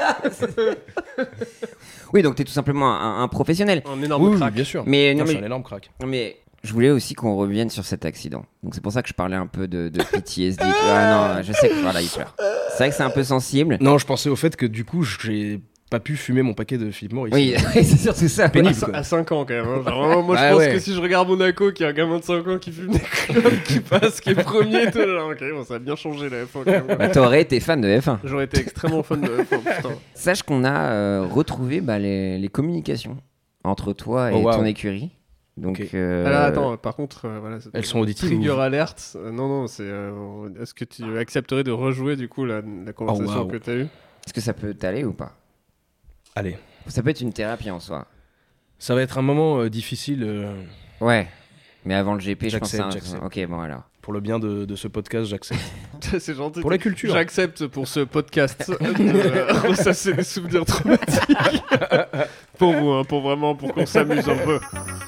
Oui, donc t'es tout simplement un professionnel. Un énorme Oui, crack. bien sûr. Mais, non, Non, je suis mais, un énorme crack. mais je voulais aussi qu'on revienne sur cet accident. Donc c'est pour ça que je parlais un peu de PTSD. Ah non, je sais que voilà, il pleure. C'est vrai que c'est un peu sensible. Non, je pensais au fait que du coup, j'ai pas pu fumer mon paquet de Philippe Maurice. Oui, c'est surtout ça. Pénible, Ouais. quoi. À 5 ans quand même. Hein. Genre, vraiment, moi je Ah pense ouais. que si je regarde Monaco, qui est un gamin de 5 ans qui fume des clopes, qui passe, qui est premier, tout là, ok, bon, ça a bien changé la F1 quand même. Bah, t'aurais été fan de F1. J'aurais été extrêmement fan de F1, putain. Sache qu'on a retrouvé les communications entre toi et Oh, wow. ton écurie. Donc, Ok. Ah là, attends, par contre, voilà. c'est- Elles sont auditives Trigger ou- alert. Non, c'est. Est-ce que tu accepterais de rejouer du coup la conversation wow. que t'as eue? est-ce que ça peut t'aller ou pas? Allez, Ça peut être une thérapie en soi. ça va être un moment difficile Ouais. Mais avant le GP, je pense que J'accepte, c'est un... j'accepte. Ok, bon alors. pour le bien de ce podcast, j'accepte. C'est gentil. Pour la culture. J'accepte pour ce podcast de ressasser des souvenirs traumatiques. Pour vous, hein, pour qu'on s'amuse un peu.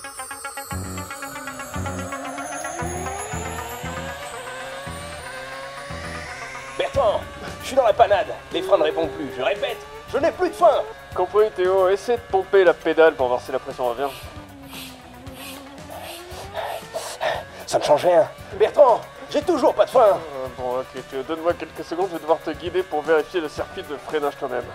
Bertrand, je suis dans la panade. Les freins ne répondent plus. Je répète, je n'ai plus de frein. Compris, Théo, essaie de pomper la pédale pour voir si la pression revient. Ça ne change rien. Bertrand, j'ai toujours pas de frein. Bon, ok, Théo, donne-moi quelques secondes, je vais devoir te guider pour vérifier le circuit de freinage quand même.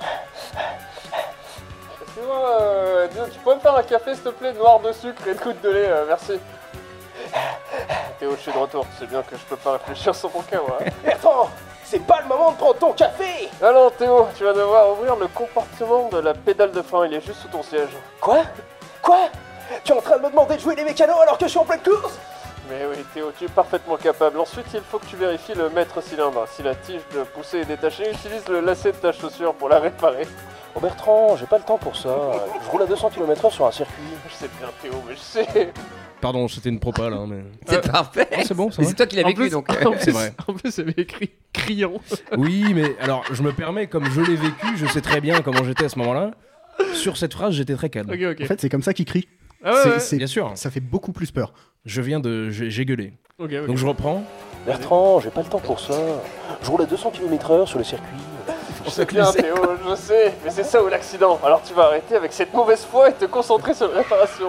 Excuse-moi, dis-donc, tu pourrais me faire un café s'il te plaît, noir de sucre et de gouttes de lait, merci. Théo, je suis de retour, tu sais bien que je peux pas réfléchir sans mon cas, moi. Bertrand, c'est pas le moment de prendre ton café. Alors Théo, tu vas devoir ouvrir le compartiment de la pédale de frein, il est juste sous ton siège. Quoi? Tu es en train de me demander de jouer les mécanos alors que je suis en pleine course? Mais oui Théo, tu es parfaitement capable. Ensuite, il faut que tu vérifies le mètre cylindre. Si la tige de poussée est détachée, utilise le lacet de ta chaussure pour la réparer. Oh Bertrand, j'ai pas le temps pour ça. Je roule à 200 km/h sur un circuit. Je sais bien Théo, mais je sais. Pardon, c'était une propale, hein, mais... C'est parfait. Ah, c'est bon, ça Mais va. c'est toi qui l'as En vécu, plus- donc. en plus- C'est vrai. En plus, il avait écrit criant. Oui, mais alors, je me permets, comme je l'ai vécu, je sais très bien comment j'étais à ce moment-là. Sur cette phrase, j'étais très calme. Ok. En fait, c'est comme ça qu'il crie. Ah ouais, ouais. Bien sûr, Ça fait beaucoup plus peur. j'ai gueulé. Ok. Donc je reprends. Bertrand, j'ai pas le temps pour ça. Je roule à 200 km/h sur le circuit. Je sais bien Théo, je sais. Mais c'est ça ou l'accident. Alors tu vas arrêter avec cette mauvaise foi et te concentrer sur la réparation.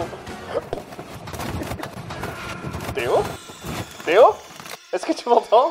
Théo Théo Est-ce que tu m'entends?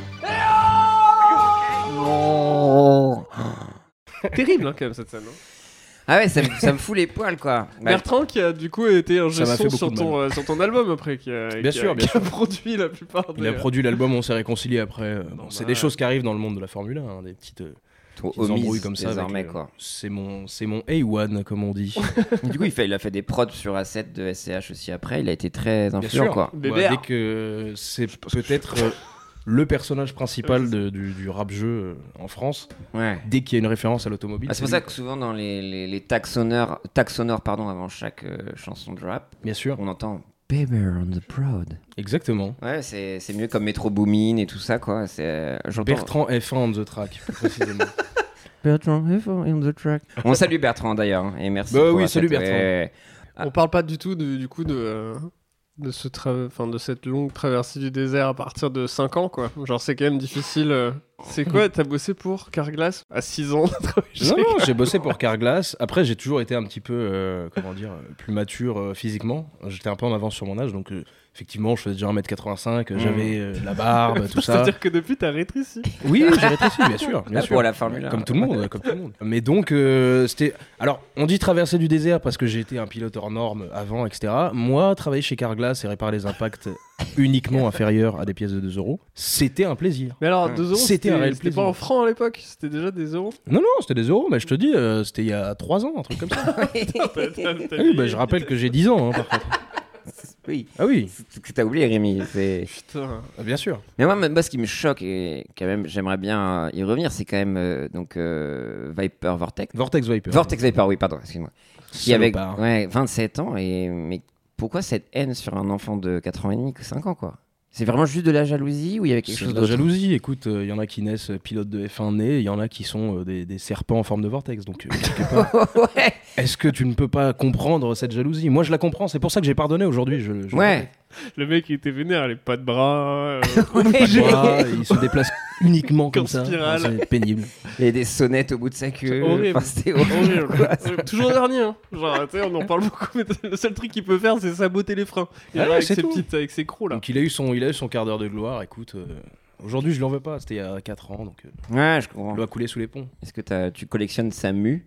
Non. Terrible hein, quand même cette scène. Hein. Ah ouais, ça me fout les poils, quoi. Bah, Bertrand qui a du coup été un Ça m'a son fait sur beaucoup de sur ton album après, qui a Bien sûr, bien qui a produit la plupart Il a produit l'album, on s'est réconcilié après. C'est bah, des choses qui arrivent dans le monde de la Formule 1, hein, des petites trop petites embrouilles omise comme ça. désormais, avec, quoi. C'est mon A1, comme on dit. Du coup, il a fait des prods sur A7 de SCH aussi après. Il a été très Bien influent, sûr. quoi. Bébert. Dès que c'est peut-être le personnage principal du rap-jeu en France, Ouais. dès qu'il y a une référence à l'automobile. Ah, c'est pour ça que souvent dans les tags sonores pardon, avant chaque chanson de rap, Bien sûr, on entend Baby on the Prod. exactement. Ouais, c'est mieux comme Metro Boomin et tout ça, quoi. J'entends- Bertrand F1 on the track, plus précisément. Bertrand on the track. On salue Bertrand d'ailleurs, hein, et merci. Bah pour oui, la salut fête. Bertrand. Ouais. On parle pas du tout du coup de cette longue traversée du désert à partir de 5 ans quoi. Genre c'est quand même difficile C'est quoi, t'as bossé pour Carglass à 6 ans? Non, j'ai bossé pour Carglass. Après, j'ai toujours été un petit peu, plus mature physiquement. J'étais un peu en avance sur mon âge, donc effectivement, je faisais déjà 1m85, j'avais la barbe, tout ça. C'est-à-dire que depuis, t'as rétréci. Oui, j'ai rétréci, bien sûr. Bien sûr. Pour la Formule 1. Comme tout le monde. Mais donc, c'était... Alors, on dit traverser du désert parce que j'ai été un pilote hors norme avant, etc. Moi, travailler chez Carglass et réparer les impacts uniquement inférieurs à des pièces de 2 euros, c'était un plaisir. Mais alors, 2 euros, C'était un réel c'était plaisir. pas en francs à l'époque? C'était déjà des euros? Non, c'était des euros, mais je te dis, c'était il y a 3 ans, un truc comme ça. Oui, je rappelle que j'ai 10 ans, par contre. Oui. Ah oui. C'est que t'as oublié, Rémi. Putain. Bien sûr. Mais moi, ce qui me choque, et quand même, j'aimerais bien y revenir, c'est quand même Viper Vortex. Vortex Viper. Vortex Viper, oui, pardon, excuse-moi. Qui avait Salopard. 27 ans, mais pourquoi cette haine sur un enfant de 4 ans et demi, 5 ans, quoi? C'est vraiment juste de la jalousie ou il y avait quelque C'est chose de la d'autre? jalousie. Écoute, il y en a qui naissent pilotes de F1 nés, il y en a qui sont des serpents en forme de vortex. Donc, quelque part, Ouais. est-ce que tu ne peux pas comprendre cette jalousie? Moi, je la comprends. C'est pour ça que j'ai pardonné aujourd'hui. Ouais. Le mec, il était vénère, les pas de bras. Il se déplace uniquement comme ça. spirale. C'est pénible. Il y a des sonnettes au bout de sa queue. Horrible. Enfin, c'était horrible. Horrible. Toujours dernier, hein. Genre, tu sais, on en parle beaucoup, mais le seul truc qu'il peut faire, c'est saboter les freins. Et Ouais, là, avec c'est ses tout. avec ses crocs là. Donc, il a eu son quart d'heure de gloire. Écoute, aujourd'hui, je l'en veux pas. C'était il y a 4 ans. Donc, Ouais, je comprends. l'eau a coulé sous les ponts. Est-ce que tu collectionnes sa mue?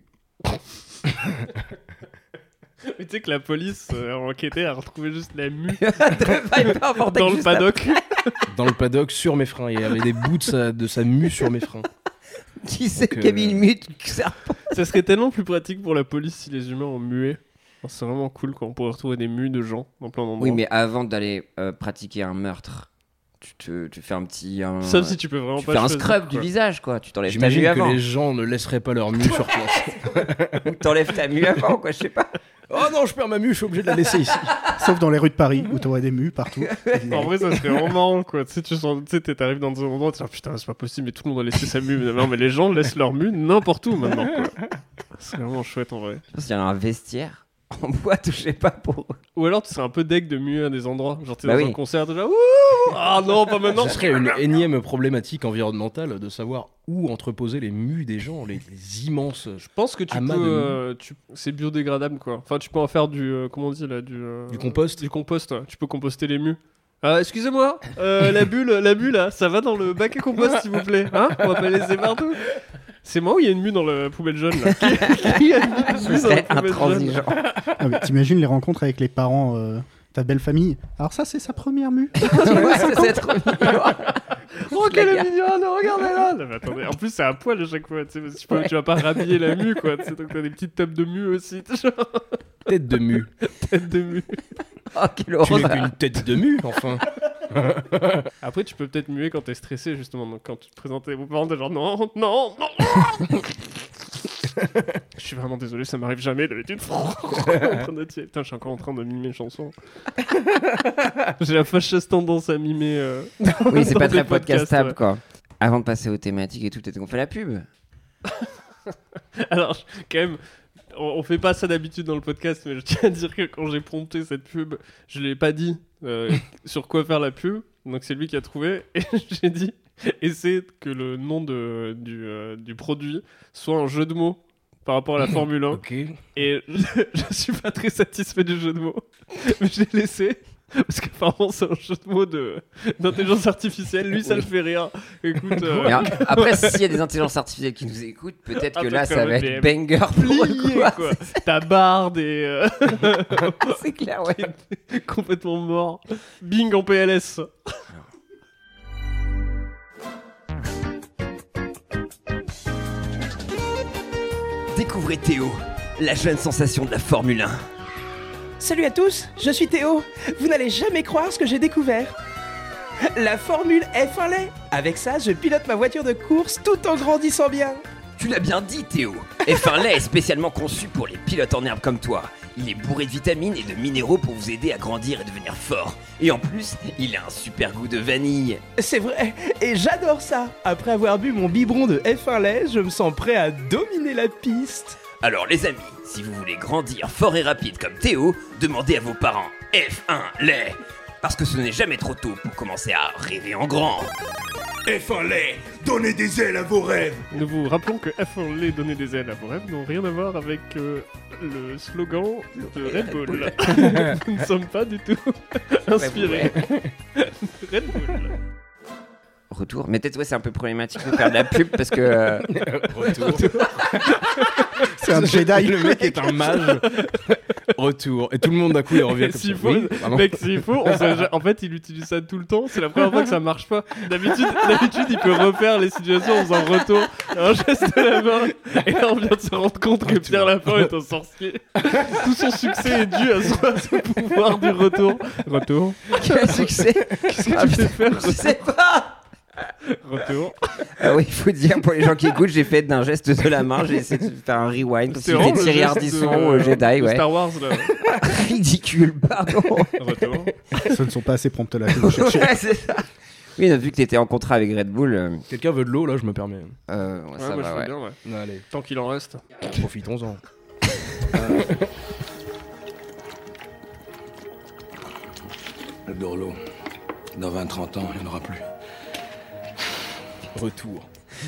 Mais tu sais que la police enquêtait a retrouvé juste la mue Dans dans le paddock. Dans le paddock, sur mes freins. Il y avait des bouts de sa mue sur mes freins. Qui c'est Donc, qui a mis une mue de serpent? Ça serait tellement plus pratique pour la police si les humains ont mué. C'est vraiment cool quand on pourrait retrouver des mues de gens dans plein d'endroits. Oui, mais avant d'aller pratiquer un meurtre, tu fais un petit. Sauf si tu peux vraiment tu pas fais un choisir, scrub quoi. du visage, quoi. Tu t'enlèves ta J'imagine mue que avant. les gens ne laisseraient pas leur mue sur place. Ou t'enlèves ta mue avant, quoi, je sais pas. Oh non, je perds ma mue, je suis obligé de la laisser ici. Sauf dans les rues de Paris où t'aurais des mues partout. En vrai, ça serait vraiment marrant, quoi. Tu sais, t'arrives dans un endroit, tu te dis, putain, c'est pas possible, mais tout le monde a laissé sa mue. Non, mais les gens laissent leur mue n'importe où maintenant, quoi. C'est vraiment chouette, en vrai. Je pense qu'il y a un vestiaire en boîte ou je sais pas pour. Ou alors, tu serais un peu deg de muer à des endroits. Genre, t'es Bah dans oui. un concert, déjà, ouh, ah non, pas maintenant. Ce serait une énième problématique environnementale de savoir où entreposer les mues des gens, les immenses. Je pense que tu Amas peux. C'est biodégradable, quoi. Enfin, tu peux en faire du. Comment on dit là? Du compost. Du compost, ouais. Tu peux composter les mues. Ah, excusez-moi, la bulle là, ça va dans le bac à compost, s'il vous plaît. Hein? On va pas laisser partout. C'est moi ou il y a une mue dans la poubelle jaune là? Qui a mis une Je mue dans la serais poubelle jaune? intransigeant. Ah, mais t'imagines les rencontres avec les parents, ta belle famille. Alors ça, c'est sa première mue. Ouais, ça, c'est trop mignon. Oh, quelle est mignonne, regardez-la! Non, mais attendez, en plus, c'est à poil à chaque fois, tu sais, parce que tu vas pas rhabiller la mue, quoi. Tu sais, donc t'as des petites tables de mue aussi, tu sais, genre, Tête de mue. tête de mue. Oh, quelle Tu n'es horreur. qu'une tête de mue, enfin. Après, tu peux peut-être muer quand t'es stressé, justement. Donc, quand tu te présentes à vos parents, t'es genre non, non, non! Je suis vraiment désolé, ça m'arrive jamais d'habitude. en train de tirer. Putain, je suis encore en train de mimer une chanson. J'ai la fâcheuse tendance à mimer. Oui, c'est dans pas des très podcasts, podcastable, ouais. quoi. Avant de passer aux thématiques et tout, peut-être qu'on fait la pub. Alors, quand même, on fait pas ça d'habitude dans le podcast, mais je tiens à dire que quand j'ai prompté cette pub, je l'ai pas dit sur quoi faire la pub. Donc c'est lui qui a trouvé. Et j'ai dit, essaie que le nom du produit soit un jeu de mots par rapport à la Formule 1. Ok. Et je suis pas très satisfait du jeu de mots. Mais je l'ai laissé. Parce qu'apparemment c'est un jeu de mots d'intelligence artificielle. Lui, ça le fait rire. Écoute... Mais après, s'il y a des intelligences artificielles qui nous écoutent, peut-être que là, Après, ça va des être banger pour eux, plié, quoi. quoi. Ta barde et... C'est clair, ouais. complètement mort. Bing en PLS. Découvrez Théo, la jeune sensation de la Formule 1. Salut à tous, je suis Théo. Vous n'allez jamais croire ce que j'ai découvert. La Formule F1 lait. Avec ça, je pilote ma voiture de course tout en grandissant bien. Tu l'as bien dit Théo, F1 lait est spécialement conçu pour les pilotes en herbe comme toi. Il est bourré de vitamines et de minéraux pour vous aider à grandir et devenir fort. Et en plus, il a un super goût de vanille. C'est vrai, et j'adore ça. Après avoir bu mon biberon de F1 lait, je me sens prêt à dominer la piste. Alors les amis, si vous voulez grandir fort et rapide comme Théo, demandez à vos parents F1 lait. Parce que ce n'est jamais trop tôt pour commencer à rêver en grand. F1 lait, donnez des ailes à vos rêves. Nous vous rappelons que F1 lait, donner des ailes à vos rêves n'ont rien à voir avec le slogan de Red Bull. Nous ne sommes pas du tout inspirés. Red Bull. Retour. Mais peut-être, c'est un peu problématique de faire de la pub parce que. Retour. C'est un Jedi. Le mec est un mage. Retour. Et tout le monde d'un coup il revient comme S'il ça. faut, Oui, pardon. mec, s'il faut, en fait, il utilise ça tout le temps. C'est la première fois que ça marche pas. D'habitude, il peut refaire les situations en faisant retour, un geste de la main. Et là, on vient de se rendre compte que Pierre Lapin est un sorcier. Tout son succès est dû à ce pouvoir du retour. Retour. Quel succès! Qu'est-ce que tu fais faire? Je sais pas! Retour. Oui, il faut dire pour les gens qui écoutent, j'ai fait d'un geste de la main, j'ai essayé de faire un rewind. C'est C'était vraiment le Thierry geste Ardisson, de Jedi, ouais. Star Wars, là. Ridicule, pardon. Retour. Ce ne sont pas assez promptes là que vous cherchez. Ouais, c'est ça. Oui, vu que t'étais en contrat avec Red Bull. Quelqu'un veut de l'eau là, je me permets. Ouais, ça moi, va, je veux ouais. bien, ouais. Allez, Tant qu'il en reste. profitons-en. Le Dorlo, dans 20-30 ans, il n'y en aura plus. Retour.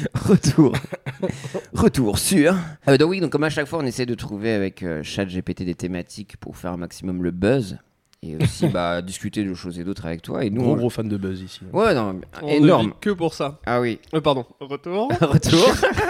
Retour sur. Donc oui, donc comme à chaque fois, on essaie de trouver avec ChatGPT des thématiques pour faire un maximum le buzz et aussi discuter de choses et d'autres avec toi. Et nous, Gros fan de buzz ici. Ouais, non, On énorme. ne vit que pour ça. Ah oui. Pardon. Retour. Retour.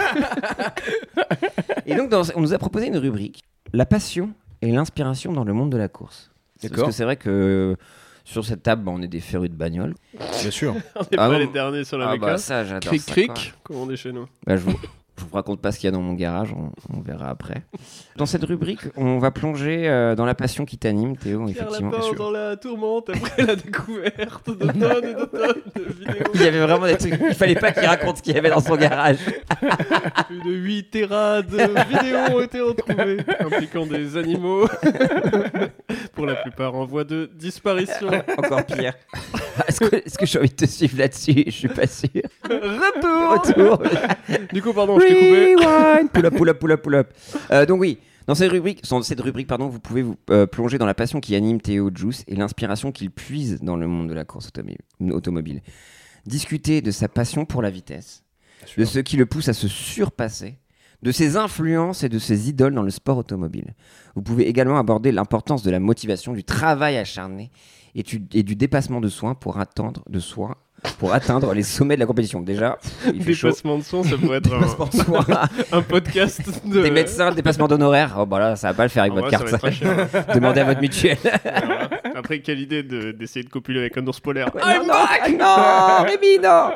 Et donc, on nous a proposé une rubrique, la passion et l'inspiration dans le monde de la course. D'accord. Parce que c'est vrai que sur cette table, on est des férus de bagnole. Bien sûr. On n'est Ah pas non. les derniers sur la Ah méca. bah ça, j'adore ça. Cric, comme on dit chez nous. Je vous raconte pas ce qu'il y a dans mon garage, on verra après. Dans cette rubrique, on va plonger dans la passion qui t'anime, Théo, Pierre effectivement. Lapin dans la tourmente après la découverte d'automne et d'automne de vidéos. Il y avait vraiment des trucs, il fallait pas qu'il raconte ce qu'il y avait dans son garage. Plus de 8 téras de vidéos ont été retrouvées, impliquant des animaux, pour la plupart en voie de disparition. Encore pire. Est-ce que j'ai envie de te suivre là-dessus? Je suis pas sûr. Retour. Du coup, pardon, je t'ai coupé. Rewind. Pull up. Donc oui, dans cette rubrique, vous pouvez vous plonger dans la passion qui anime Théo Juice et l'inspiration qu'il puise dans le monde de la course automobile. Discuter de sa passion pour la vitesse, de ce qui le pousse à se surpasser, de ses influences et de ses idoles dans le sport automobile. Vous pouvez également aborder l'importance de la motivation, du travail acharné et du dépassement de soi pour atteindre les sommets de la compétition. Déjà, il fait chaud. Dépassement de son, ça pourrait être Dépassement de soi. un podcast de... Des médecins, dépassement d'honoraires. Oh bah là, ça va pas le faire avec votre carte. Ça va être très cher. Demandez à votre mutuelle. Voilà. Après, quelle idée d'essayer de copuler avec un ours polaire. Non, Rémi, non.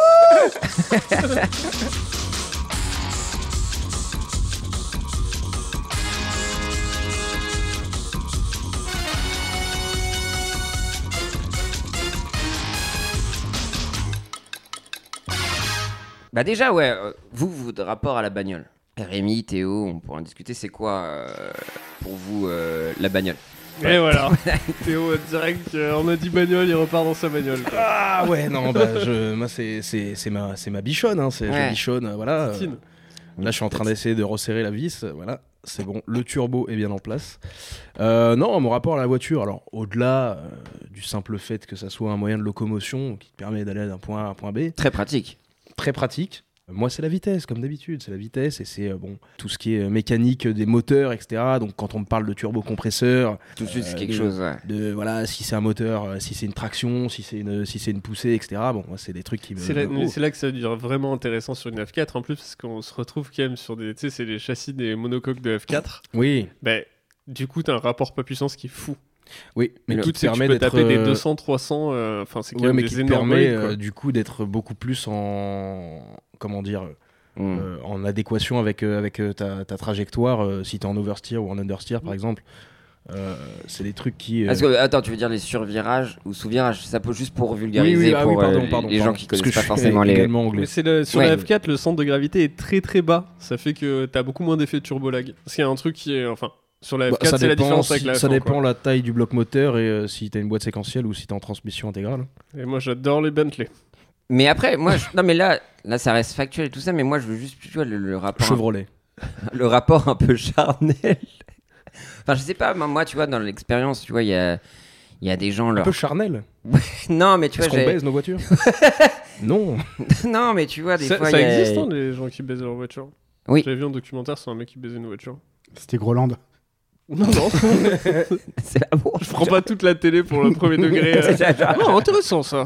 Bah déjà, ouais, votre rapport à la bagnole. Rémi, Théo, on pourra en discuter. C'est quoi pour vous la bagnole? Et voilà, Théo direct, on a dit bagnole, il repart dans sa bagnole. Quoi. Ah ouais, non, moi c'est ma bichonne, hein, je bichonne, voilà. Là je suis en train d'essayer de resserrer la vis, voilà, c'est bon, le turbo est bien en place. Non, mon rapport à la voiture, alors au-delà du simple fait que ça soit un moyen de locomotion qui te permet d'aller d'un point A à un point B. Très pratique. Très pratique. Moi, c'est la vitesse, comme d'habitude. C'est la vitesse et c'est tout ce qui est mécanique des moteurs, etc. Donc, quand on me parle de turbocompresseur, tout de suite, c'est quelque chose. Ouais. Voilà, si c'est un moteur, si c'est une traction, si c'est une poussée, etc. Bon, moi, c'est des trucs qui me. C'est là que ça devient vraiment intéressant sur une F4 en plus, parce qu'on se retrouve quand même sur des. Tu sais, c'est les châssis des monocoques de F4. Oui. Ben, du coup, t'as un rapport poids-puissance qui est fou. Oui, mais du coup, tu peux taper des 200, 300, enfin c'est quand même des énormes permet du coup d'être beaucoup plus en en adéquation avec ta trajectoire si t'es en oversteer ou en understeer par exemple. C'est des trucs qui. Attends, tu veux dire les survirages ou sous-virages? Ça peut juste pour vulgariser pardon, les gens qui connaissent pas forcément les. Mais sur la F4, le centre de gravité est très très bas. Ça fait que t'as beaucoup moins d'effet de turbolag. Parce qu'il y a un truc qui est, sur la F4, c'est la différence avec la F1. Ça dépend la taille du bloc moteur et si t'as une boîte séquentielle ou si t'es en transmission intégrale. Et moi, j'adore les Bentley. Mais après, moi, non mais là, ça reste factuel et tout ça, mais moi, je veux juste, tu vois, le rapport. Chevrolet. Le rapport un peu charnel. Enfin, je sais pas, moi, tu vois, dans l'expérience, tu vois, il y a Il y a des gens Un leur. peu charnel. Non, mais tu Est-ce vois, qu'on baise nos voitures? Non. Non, mais tu vois, des fois. Ça il y a- existe, hein, les gens qui baisent leur voiture. Oui. J'avais vu un documentaire sur un mec qui baisait une voiture. C'était Groland. Non. C'est la bourre. Je prends pas toute la télé pour le premier degré. C'est ça. Non, intéressant ça.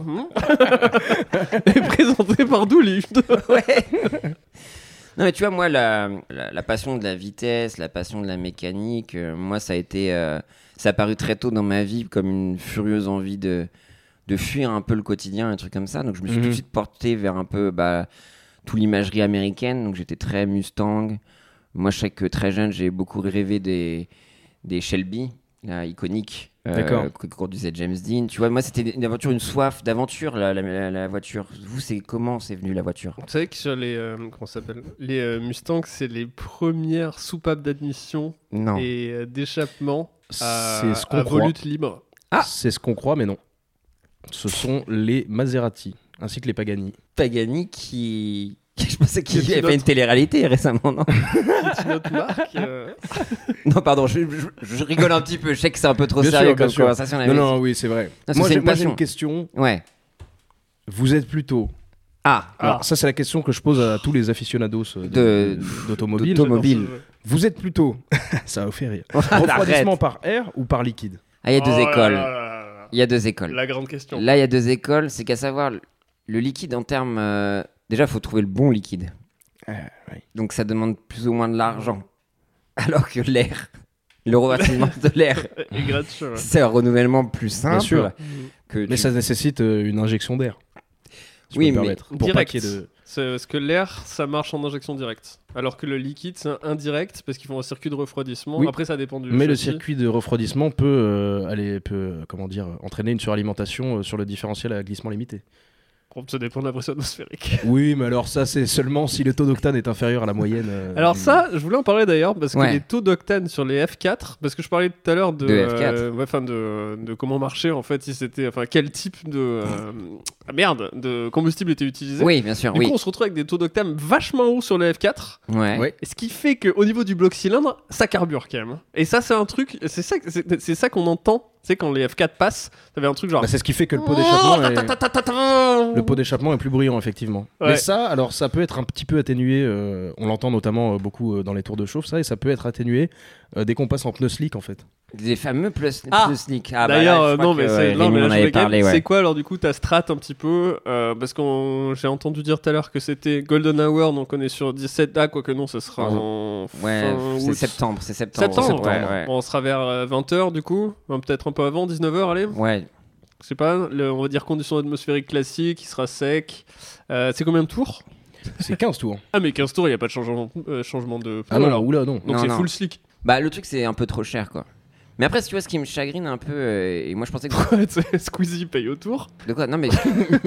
Et présenté par Dooley. Ouais. Non, mais tu vois, moi, la passion de la vitesse, la passion de la mécanique, moi, ça a été. Ça a paru très tôt dans ma vie comme une furieuse envie de fuir un peu le quotidien, un truc comme ça. Donc, je me suis tout de suite porté vers un peu toute l'imagerie américaine. Donc, j'étais très Mustang. Moi, je sais que très jeune, j'ai beaucoup rêvé des Shelby, là, iconiques, que conduisait James Dean. Tu vois, moi, c'était une aventure, une soif d'aventure, la voiture. Vous, comment c'est venu la voiture? Vous savez que sur les comment ça s'appelle, les Mustangs, c'est les premières soupapes d'admission Non. et d'échappement C'est ce qu'on à croit. volute libre. C'est ce qu'on croit, mais non. Ce sont les Maserati, ainsi que les Pagani. Pagani qui... Je pensais qu'il Qui est avait fait une notre- télé-réalité récemment, non? C'est notre marque. Non, pardon, je rigole un petit peu. Je sais que c'est un peu trop Bien sérieux sûr, bien comme sûr. conversation. la Non, musique. non, oui, c'est vrai. parce que Moi, c'est j'ai une moi, j'ai passion. une question. Ouais. Vous êtes plutôt... Alors, ça, c'est la question que je pose à tous les aficionados d'automobile. d'automobile. Vous êtes plutôt... ça va vous faire rire. Arrête. Refroidissement par air ou par liquide? Ah, il y a deux Oh là écoles. là là là. Il y a deux écoles. La grande question. Là, il y a deux écoles. C'est qu'à savoir, le liquide en termes... Déjà, il faut trouver le bon liquide. Oui. Donc, ça demande plus ou moins de l'argent. Alors que l'air, le refroidissement de l'air, Et gratuit. Ouais. c'est un renouvellement plus simple. Bien sûr. Que Mais ça nécessite une injection d'air. Si Oui, je peux me mais permettre. Pour pas direct. qu'il y ait de... C'est parce que l'air, ça marche en injection directe. Alors que le liquide, c'est indirect parce qu'ils font un circuit de refroidissement. Oui. Après, ça dépend du Mais le châssis. circuit de refroidissement peut entraîner une suralimentation sur le différentiel à glissement limité. Bon, ça dépend de la pression atmosphérique. Oui, mais alors ça, c'est seulement si le taux d'octane est inférieur à la moyenne. Alors ça, je voulais en parler d'ailleurs parce que Ouais. les taux d'octane sur les F4, parce que je parlais tout à l'heure de F4. De comment marcher en fait, si c'était, enfin quel type de de combustible était utilisé. Oui, bien sûr, Du oui. coup, on se retrouve avec des taux d'octane vachement hauts sur les F4. Ouais. Ouais. Et ce qui fait qu'au niveau du bloc cylindre, ça carbure quand même. Et ça, c'est un truc, c'est ça qu'on entend. Tu sais, quand les F4 passent, t'avais un truc genre. Bah, c'est ce qui fait que le pot d'échappement est plus bruyant, effectivement. Ouais. Mais ça, alors ça peut être un petit peu atténué. On l'entend notamment beaucoup dans les tours de chauffe, ça, et ça peut être atténué dès qu'on passe en pneu slick, en fait. Des fameux plus Ah, slick. Ah, D'ailleurs, bah là, je crois non, mais que, c'est. Non, Raymond mais là, en je avait voulais quand même- parlé, ouais. C'est quoi alors du coup ta strat un petit peu parce que j'ai entendu dire tout à l'heure que c'était Golden Hour, donc on est sur 17. Ah, quoique non, ce sera en. Ouais, fin c'est août. septembre. Septembre. Ouais, ouais. Bon, on sera vers 20h du coup, peut-être un peu avant, 19h, allez. Ouais. Je sais pas, on va dire conditions atmosphériques classiques, il sera sec. C'est combien de tours? C'est 15 tours. Ah, mais 15 tours, il n'y a pas de changement de. Ah non, alors. oula, non. Donc Non, c'est non. full slick. Bah, le truc, c'est un peu trop cher, quoi. Mais après, si tu vois, ce qui me chagrine un peu, et moi je pensais que. Ouais, tu sais, Squeezie paye au tour. De quoi? Non, mais.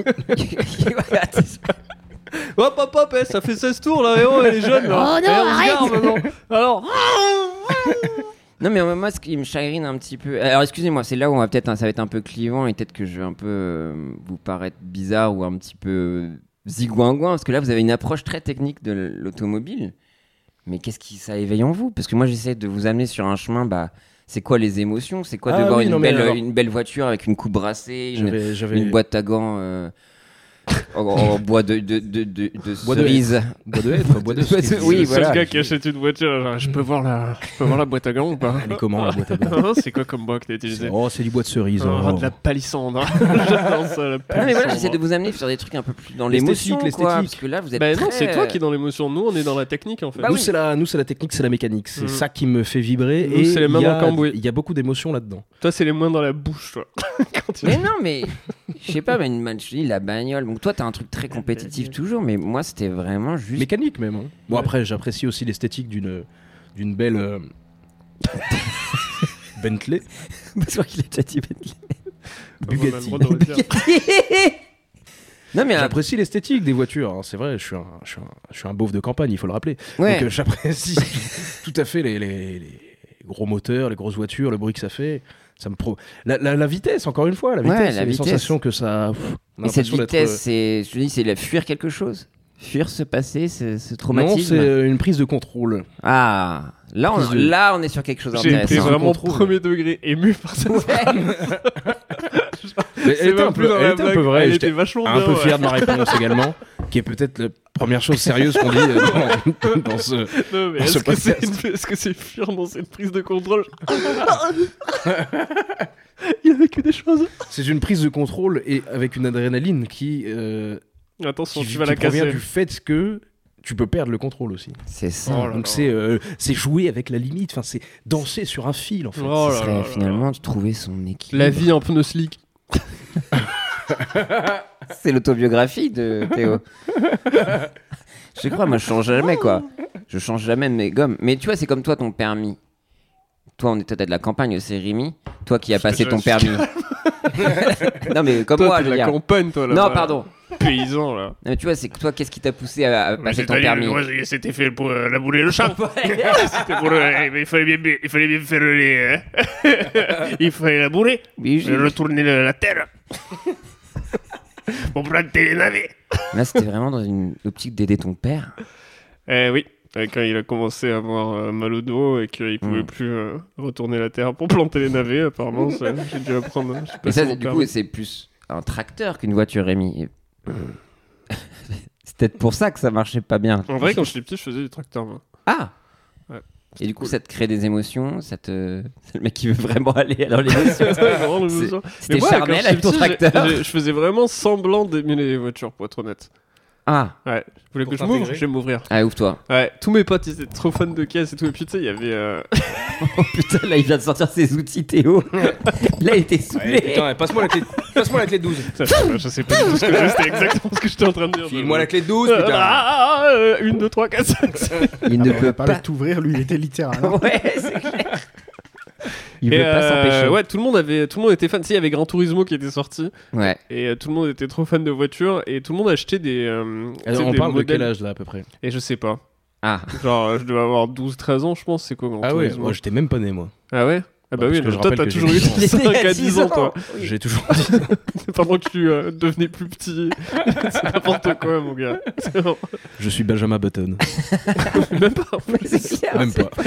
Hop, ça fait 16 tours là, et oh, elle est jeune là. Oh non, Et on se arrête. garde, maintenant. Alors. Non, mais moi, ce qui me chagrine un petit peu. Alors, excusez-moi, c'est là où ça va être un peu clivant et peut-être que je vais un peu vous paraître bizarre ou un petit peu zigouingouin, parce que là, vous avez une approche très technique de l'automobile. Mais qu'est-ce qui ça éveille en vous? Parce que moi, j'essaie de vous amener sur un chemin, c'est quoi les émotions? C'est quoi de Ah voir oui, non, mais alors- une belle voiture avec une coupe brassée, J'avais une boîte à gants en bois de Bois de cerise. bois de hêtre, bois de Oui, C'est voilà. le gars qui achète une voiture, genre, je peux voir la boîte à gants ou pas? Elle est comment, la boîte à gants? C'est quoi comme bois que t'as utilisé? Oh, c'est du bois de cerise. Oh, oh. de la palissandre. J'adore ça, la Non, mais voilà, palissandre. j'essaie de vous amener sur des trucs un peu plus dans L'esthétique, l'émotion, l'esthétique. quoi. Parce que là, vous êtes Bah non, très, c'est toi qui es dans l'émotion. Nous, on est dans la technique en fait. Bah nous, oui. c'est la technique, c'est la mécanique. C'est Mhm. ça qui me fait vibrer. Nous, et c'est les mains il y dans a- le cambouis. Il y a beaucoup d'émotions là-dedans. Toi, c'est les mains dans la bouche, toi. Quand tu- Mais non, mais je sais pas, mais je dis la bagnole. Donc toi, t'as un truc très compétitif toujours, mais moi, c'était vraiment juste. Mécanique même. Hein. Bon, après, j'apprécie aussi l'esthétique d'une belle Bentley. Je crois qu'il a déjà dit Bentley. Bugatti. On a le droit de redire. Non, mais J'apprécie l'esthétique des voitures. Hein. C'est vrai, je suis un beauf de campagne, il faut le rappeler. ouais. Donc j'apprécie tout à fait les gros moteurs, les grosses voitures, le bruit que ça fait. Ça me la vitesse, encore une fois, la Ouais, vitesse, la les vitesse. sensations que ça. On a Et cette l'impression d'être, vitesse, c'est, je te dis, c'est la fuir quelque chose. Fuir ce passé, ce Non, traumatisme. c'est une prise de contrôle. Ah, là on est sur quelque chose J'ai été d'intéressant. vraiment premier degré ému par cette Mais elle était un peu vraie. Elle J'étais était vachement un bien, peu ouais. fier de ma réponse également, qui est peut-être la première chose sérieuse qu'on dit dans ce. Non, mais dans ce est-ce que c'est fuir dans cette prise de contrôle? Il a vécu des choses. C'est une prise de contrôle et avec une adrénaline qui. Attention, qui tu vas la provient casser. du fait que tu peux perdre le contrôle aussi. C'est ça. Oh là Donc là. c'est jouer avec la limite, enfin c'est danser sur un fil en fait. Oh Ce là serait là là finalement de trouver son équilibre. La vie en pneu slick. C'est l'autobiographie de Théo. Je crois, moi je change jamais quoi. Je change jamais de mes gommes. Mais tu vois, c'est comme toi ton permis. Toi, on était de la campagne aussi, Rémi. Toi qui as passé ton permis. Non mais comme Toi, moi, t'es je de veux la dire. campagne, toi, là. Non, pardon. Paysan, là. Non, mais tu vois, c'est que toi, qu'est-ce qui t'a poussé à passer ton permis? C'était fait pour labourer le champ. C'était pour il fallait bien faire les. Il fallait labourer. Oui, retourner la terre. Pour planter les navets. Là, c'était vraiment dans une optique d'aider ton père. Oui. Quand il a commencé à avoir mal au dos et qu'il pouvait plus retourner la terre pour planter les navets, apparemment, j'ai dû apprendre. Mais ça, du coup, c'est plus un tracteur qu'une voiture, Rémi. C'est peut-être pour ça que ça marchait pas bien. En vrai, quand j'étais petit, je faisais du tracteur, moi. Ah ouais. Et du coup, ça te crée des émotions, c'est le mec qui veut vraiment aller dans l'émotion. C'était moi, charnel avec ton tracteur. Je faisais vraiment semblant d'aimer les voitures, pour être honnête. Ah. Ouais. Vous voulez que Pour je m'ouvre? t'intégrer. Je vais m'ouvrir. Ah, ouvre-toi. Ouais. Tous mes potes, ils étaient trop fans de caisse et tout. Et puis, tu sais, il y avait. Oh putain, là, il vient de sortir ses outils, Théo. Là, il était saoulé. Ouais, putain, passe-moi la clé de 12. Je sais pas du tout ce que j'ai, c'était exactement ce que j'étais en train de dire. File-moi la clé de 12, putain. 1, 2, 3, 4, 5, 6. Il ne On peut va pas. pas t'ouvrir, lui, il était littéral. hein. Ouais, c'est clair. Il veut pas s'empêcher. Ouais, tout le monde était fan. Tu sais, il y avait Gran Turismo qui était sorti. Ouais. Et tout le monde était trop fan de voitures. Et tout le monde achetait des. tu sais, On des parle de modèles. quel âge là à peu près? Et je sais pas. Ah. Genre, je devais avoir 12-13 ans, je pense. C'est quoi Gran Ah ouais, Turismo? moi j'étais même pas né moi. Ah ouais? Ah bah parce oui, que je toi rappelle t'as que toujours j'ai eu 10 ans. 5 à 10 ans, toi. J'ai toujours dit. Pendant que tu devenais plus petit. C'est n'importe quoi, mon gars. C'est vraiment- Je suis Benjamin Button. Même pas. C'est clair. Même pas.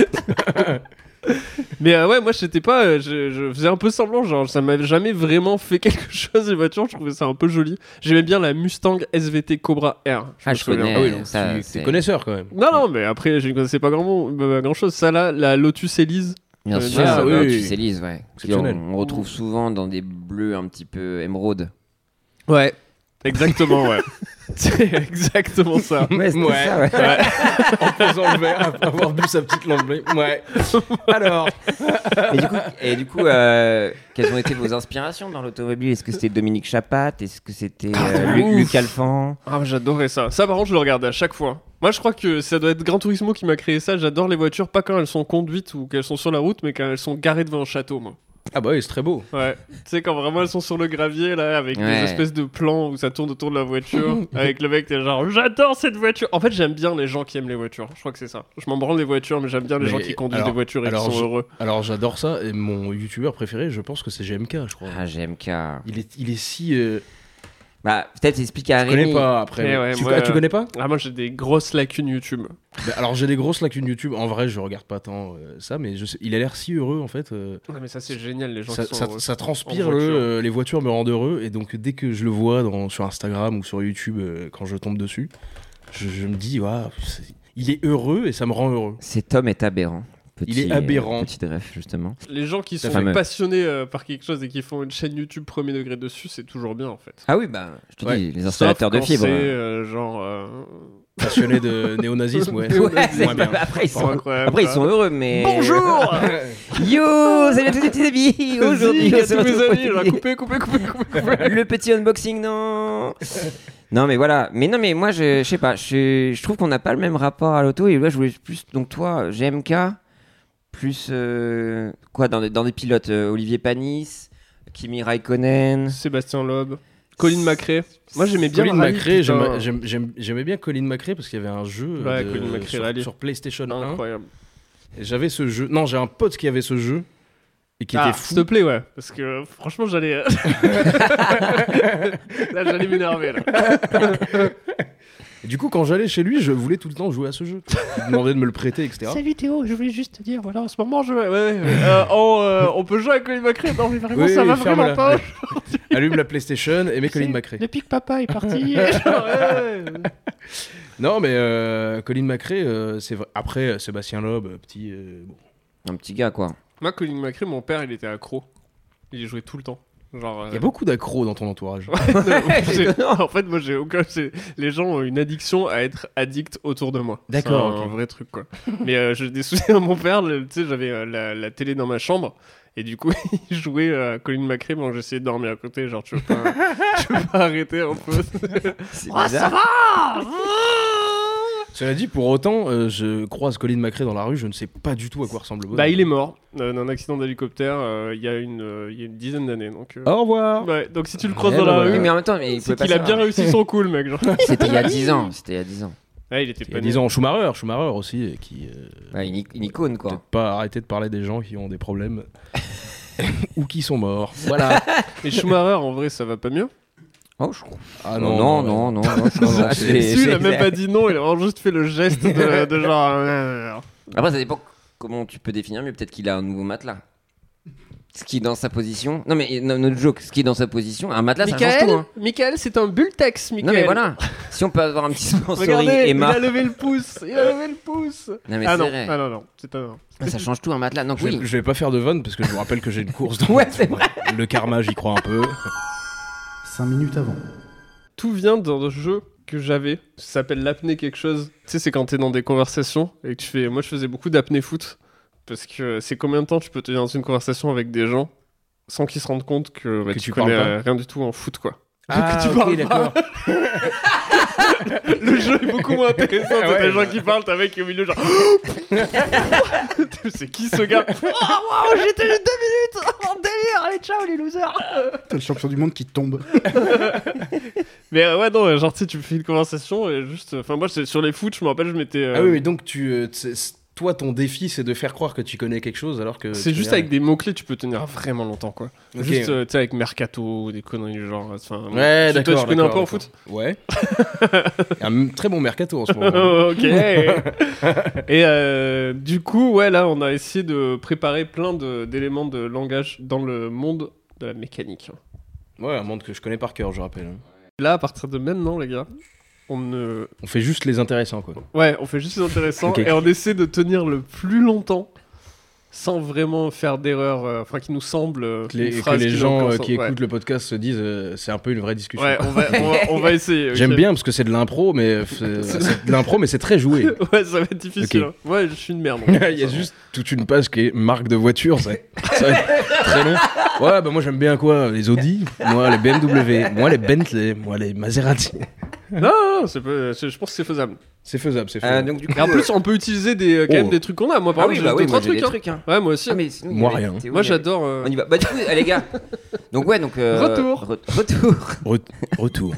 Mais ouais, moi j'étais pas. Je faisais un peu semblant, genre ça m'avait jamais vraiment fait quelque chose, les voitures. Je trouvais ça un peu joli. J'aimais bien la Mustang SVT Cobra R. Ah, me je souviens. connais. Ah oui, donc Ça, t'es c'est- connaisseur quand même. Non, mais après, je ne connaissais pas grand chose. Ça là, la Lotus Elise. Bien Euh, sûr, ah, oui, tu oui. sais, Lise, ouais. Exceptionnel. On retrouve souvent dans des bleus un petit peu émeraude. Ouais. Exactement, ouais. C'est exactement ça. Ouais, c'était Ouais. ça, ouais. Ouais. En posant le verre, après avoir bu sa petite lampe. Ouais. Alors. Et du coup, quelles ont été vos inspirations dans l'automobile? Est-ce que c'était Dominique Chapat? Est-ce que c'était ouf. Luc Alphand? Ah, j'adorais ça. Ça, par contre, je le regardais à chaque fois. Moi, je crois que ça doit être Gran Turismo qui m'a créé ça. J'adore les voitures, pas quand elles sont conduites ou qu'elles sont sur la route, mais quand elles sont garées devant un château, moi. Ah bah oui, c'est très beau. Ouais. Tu sais, quand vraiment elles sont sur le gravier, là, avec des Ouais. espèces de plans où ça tourne autour de la voiture, avec le mec, t'es genre, j'adore cette voiture. En fait, j'aime bien les gens qui aiment les voitures. Je crois que c'est ça. Je m'en branle les voitures, mais j'aime bien les Mais gens qui conduisent alors- des voitures et qui alors sont heureux. Alors j'adore ça. Et mon youtubeur préféré, je pense que c'est GMK, je crois. Ah, GMK. Il est si. Bah, peut-être expliquer à Je connais Rémi. pas après. Eh ouais, tu, moi, tu connais pas? Ah, moi, j'ai des grosses lacunes YouTube. Bah, alors j'ai des grosses lacunes YouTube. En vrai, je regarde pas tant ça, mais il a l'air si heureux en fait. Ouais, mais ça, c'est génial, les gens Ça, qui sont ça- heureux. ça transpire en voiture. les voitures me rendent heureux et donc dès que je le vois sur Instagram ou sur YouTube quand je tombe dessus, je me dis waouh, il est heureux et ça me rend heureux. Cet homme est aberrant. Il est aberrant. Petit ref, justement. Les gens qui sont fameux. passionnés par quelque chose et qui font une chaîne YouTube premier degré dessus, c'est toujours bien en fait. Ah oui, bah, je te Ouais. dis, les installateurs Sauf de quand fibres. c'est genre. Passionné de néonazisme, ouais. Ouais, c'est Moins bien. après, ils Pas sont... incroyable, après, ils ça. sont heureux, mais. Bonjour. Yo, salut à tous les petits amis. Aujourd'hui, Vas-y, on se à tous mes retrouve amis, pour genre, coupez. le petit unboxing, non. Non, mais voilà. Mais non, mais moi, je sais pas. Je trouve qu'on n'a pas le même rapport à l'auto. Et là, je voulais plus. Donc, toi, GMK, plus. Quoi, dans des pilotes Olivier Panis, Kimi Raikkonen. Sébastien Loeb, Colin McRae. Moi, j'aimais bien Colin le rallye, McRae, putain. j'aimais bien Colin McRae parce qu'il y avait un jeu Ouais, Colin McRae Rally. sur PlayStation 1. Incroyable. Et j'avais ce jeu. Non, j'ai un pote qui avait ce jeu et qui était fou. S'il te plaît, ouais. Parce que franchement, j'allais. Là, j'allais m'énerver, là. Et Du coup, quand j'allais chez lui, je voulais tout le temps jouer à ce jeu. Il me demandait de me le prêter, etc. Salut Théo, je voulais juste te dire, voilà, en ce moment, on peut jouer à Colin McRae. Non, mais vraiment, ça va vraiment pas. Allume la PlayStation et mets Colin McRae. Depuis que papa est parti. Non, mais Colin McRae, c'est vrai. Après, Sébastien Loeb, petit. Bon. Un petit gars, quoi. Moi, Colin McRae, mon père, il était accro. Il y jouait tout le temps. Genre, Il y a beaucoup d'accros dans ton entourage. En fait, moi, les gens ont une addiction à être addicts autour de moi. D'accord, C'est un ok. vrai truc, quoi. Mais j'ai des souvenirs de mon père, tu sais, j'avais la télé dans ma chambre. Et du coup, il jouait à Colin McRae, mais j'essayais de dormir à côté. Genre, tu veux pas arrêter un peu. C'est ça bizarre. va. Cela dit, pour autant, je croise Colin McRae dans la rue, je ne sais pas du tout à quoi ressemble le bonhomme. Bah, il est mort d'un accident d'hélicoptère il y a une dizaine d'années. Donc, Au revoir. ouais, donc si tu le croises dans la Oui, rue, mais en même temps, mais il c'est pouvait qu'il pas a bien savoir. réussi son coup, le mec. Genre. C'était il y a 10 ans. C'était il y a 10 ans. Ouais, il était Il y pas a né. 10 ans, Schumacher aussi, qui Ouais, une icône, quoi. peut-être pas arrêter de parler des gens qui ont des problèmes ou qui sont morts. Voilà. Mais Schumacher, en vrai, ça va pas mieux. Oh, je crois. Ah non. c'est- Si, il a même pas dit non, il a vraiment juste fait le geste de genre. Après, ça dépend comment tu peux définir, mais peut-être qu'il a un nouveau matelas. Ce qui est dans sa position. Non, mais notre joke, ce qui est dans sa position, un matelas, ça change tout. Hein. Michael, c'est un Bultex, Michael. Non, mais voilà. Si on peut avoir un petit sponsoring, Regardez, Emma. il a levé le pouce. Non, mais Ah c'est non, vrai. non, c'est pas. Ça change tout, un matelas. Donc, Je vais, oui. je vais pas faire de vanne parce que je vous rappelle que j'ai une course dans Ouais, c'est vrai. le karma, j'y crois un peu. 5 minutes avant. Tout vient d'un jeu que j'avais, ça s'appelle l'apnée quelque chose. Tu sais, c'est quand t'es dans des conversations et que tu fais. Moi, je faisais beaucoup d'apnée foot parce que c'est combien de temps tu peux tenir dans une conversation avec des gens sans qu'ils se rendent compte que, Que tu tu connais parles pas. rien du tout en foot, quoi. Ah, Que tu ok, parles d'accord. Le jeu est beaucoup moins intéressant. T'as Ouais, des gens qui parlent, t'as un mec qui est au milieu, genre. C'est qui ce gars? Oh, wow, j'ai tenu 2 minutes! En délire! Allez, ciao, les losers! T'as le champion du monde qui tombe. Mais ouais, non, genre, tu sais, tu fais une conversation et juste. Enfin, moi, sur les foot, je me rappelle, je m'étais. Ah oui, mais donc toi, ton défi, c'est de faire croire que tu connais quelque chose alors que. C'est tu juste connais avec des mots-clés, tu peux tenir vraiment longtemps, quoi. Ok. Juste, tu sais, avec Mercato ou des conneries du genre. Enfin, Ouais, d'accord. Toi, tu connais un peu en d'accord. foot? Ouais. Il y a un très bon mercato en ce moment. Ok. Et du coup, ouais, là, on a essayé de préparer plein d'éléments de langage dans le monde de la mécanique. Ouais, un monde que je connais par cœur, je rappelle. Là, à partir de maintenant, les gars, on fait juste les intéressants, quoi. Ouais, on fait juste les intéressants Ok. et on essaie de tenir le plus longtemps sans vraiment faire d'erreurs, enfin, qui nous semblent. Que les gens qui écoutent le podcast se disent c'est un peu une vraie discussion. Ouais, on va essayer. J'aime ok. bien parce que c'est de l'impro, mais c'est de l'impro, mais c'est très joué. Ouais, ça va être difficile. Ok. Hein. Ouais, je suis une merde. Il y a juste toute une page qui est marque de voiture, ça va être très long. Ouais, bah moi j'aime bien quoi, les Audi, moi les BMW, moi les Bentley, moi les Maserati. Non, je pense que c'est faisable. C'est faisable, c'est faisable. Donc, du coup, Et en plus, on peut utiliser quand même des trucs qu'on a. Moi, par Ah exemple, oui, j'ai bah deux, oui, trois moi, j'ai trucs. des Hein. trucs, hein. Ouais, moi aussi. Ah, mais sinon, Moi, il y avait rien. Théo, Moi, il y avait- j'adore. On y va. Bah, du coup, les gars. Donc, ouais, donc. Retour. Retour.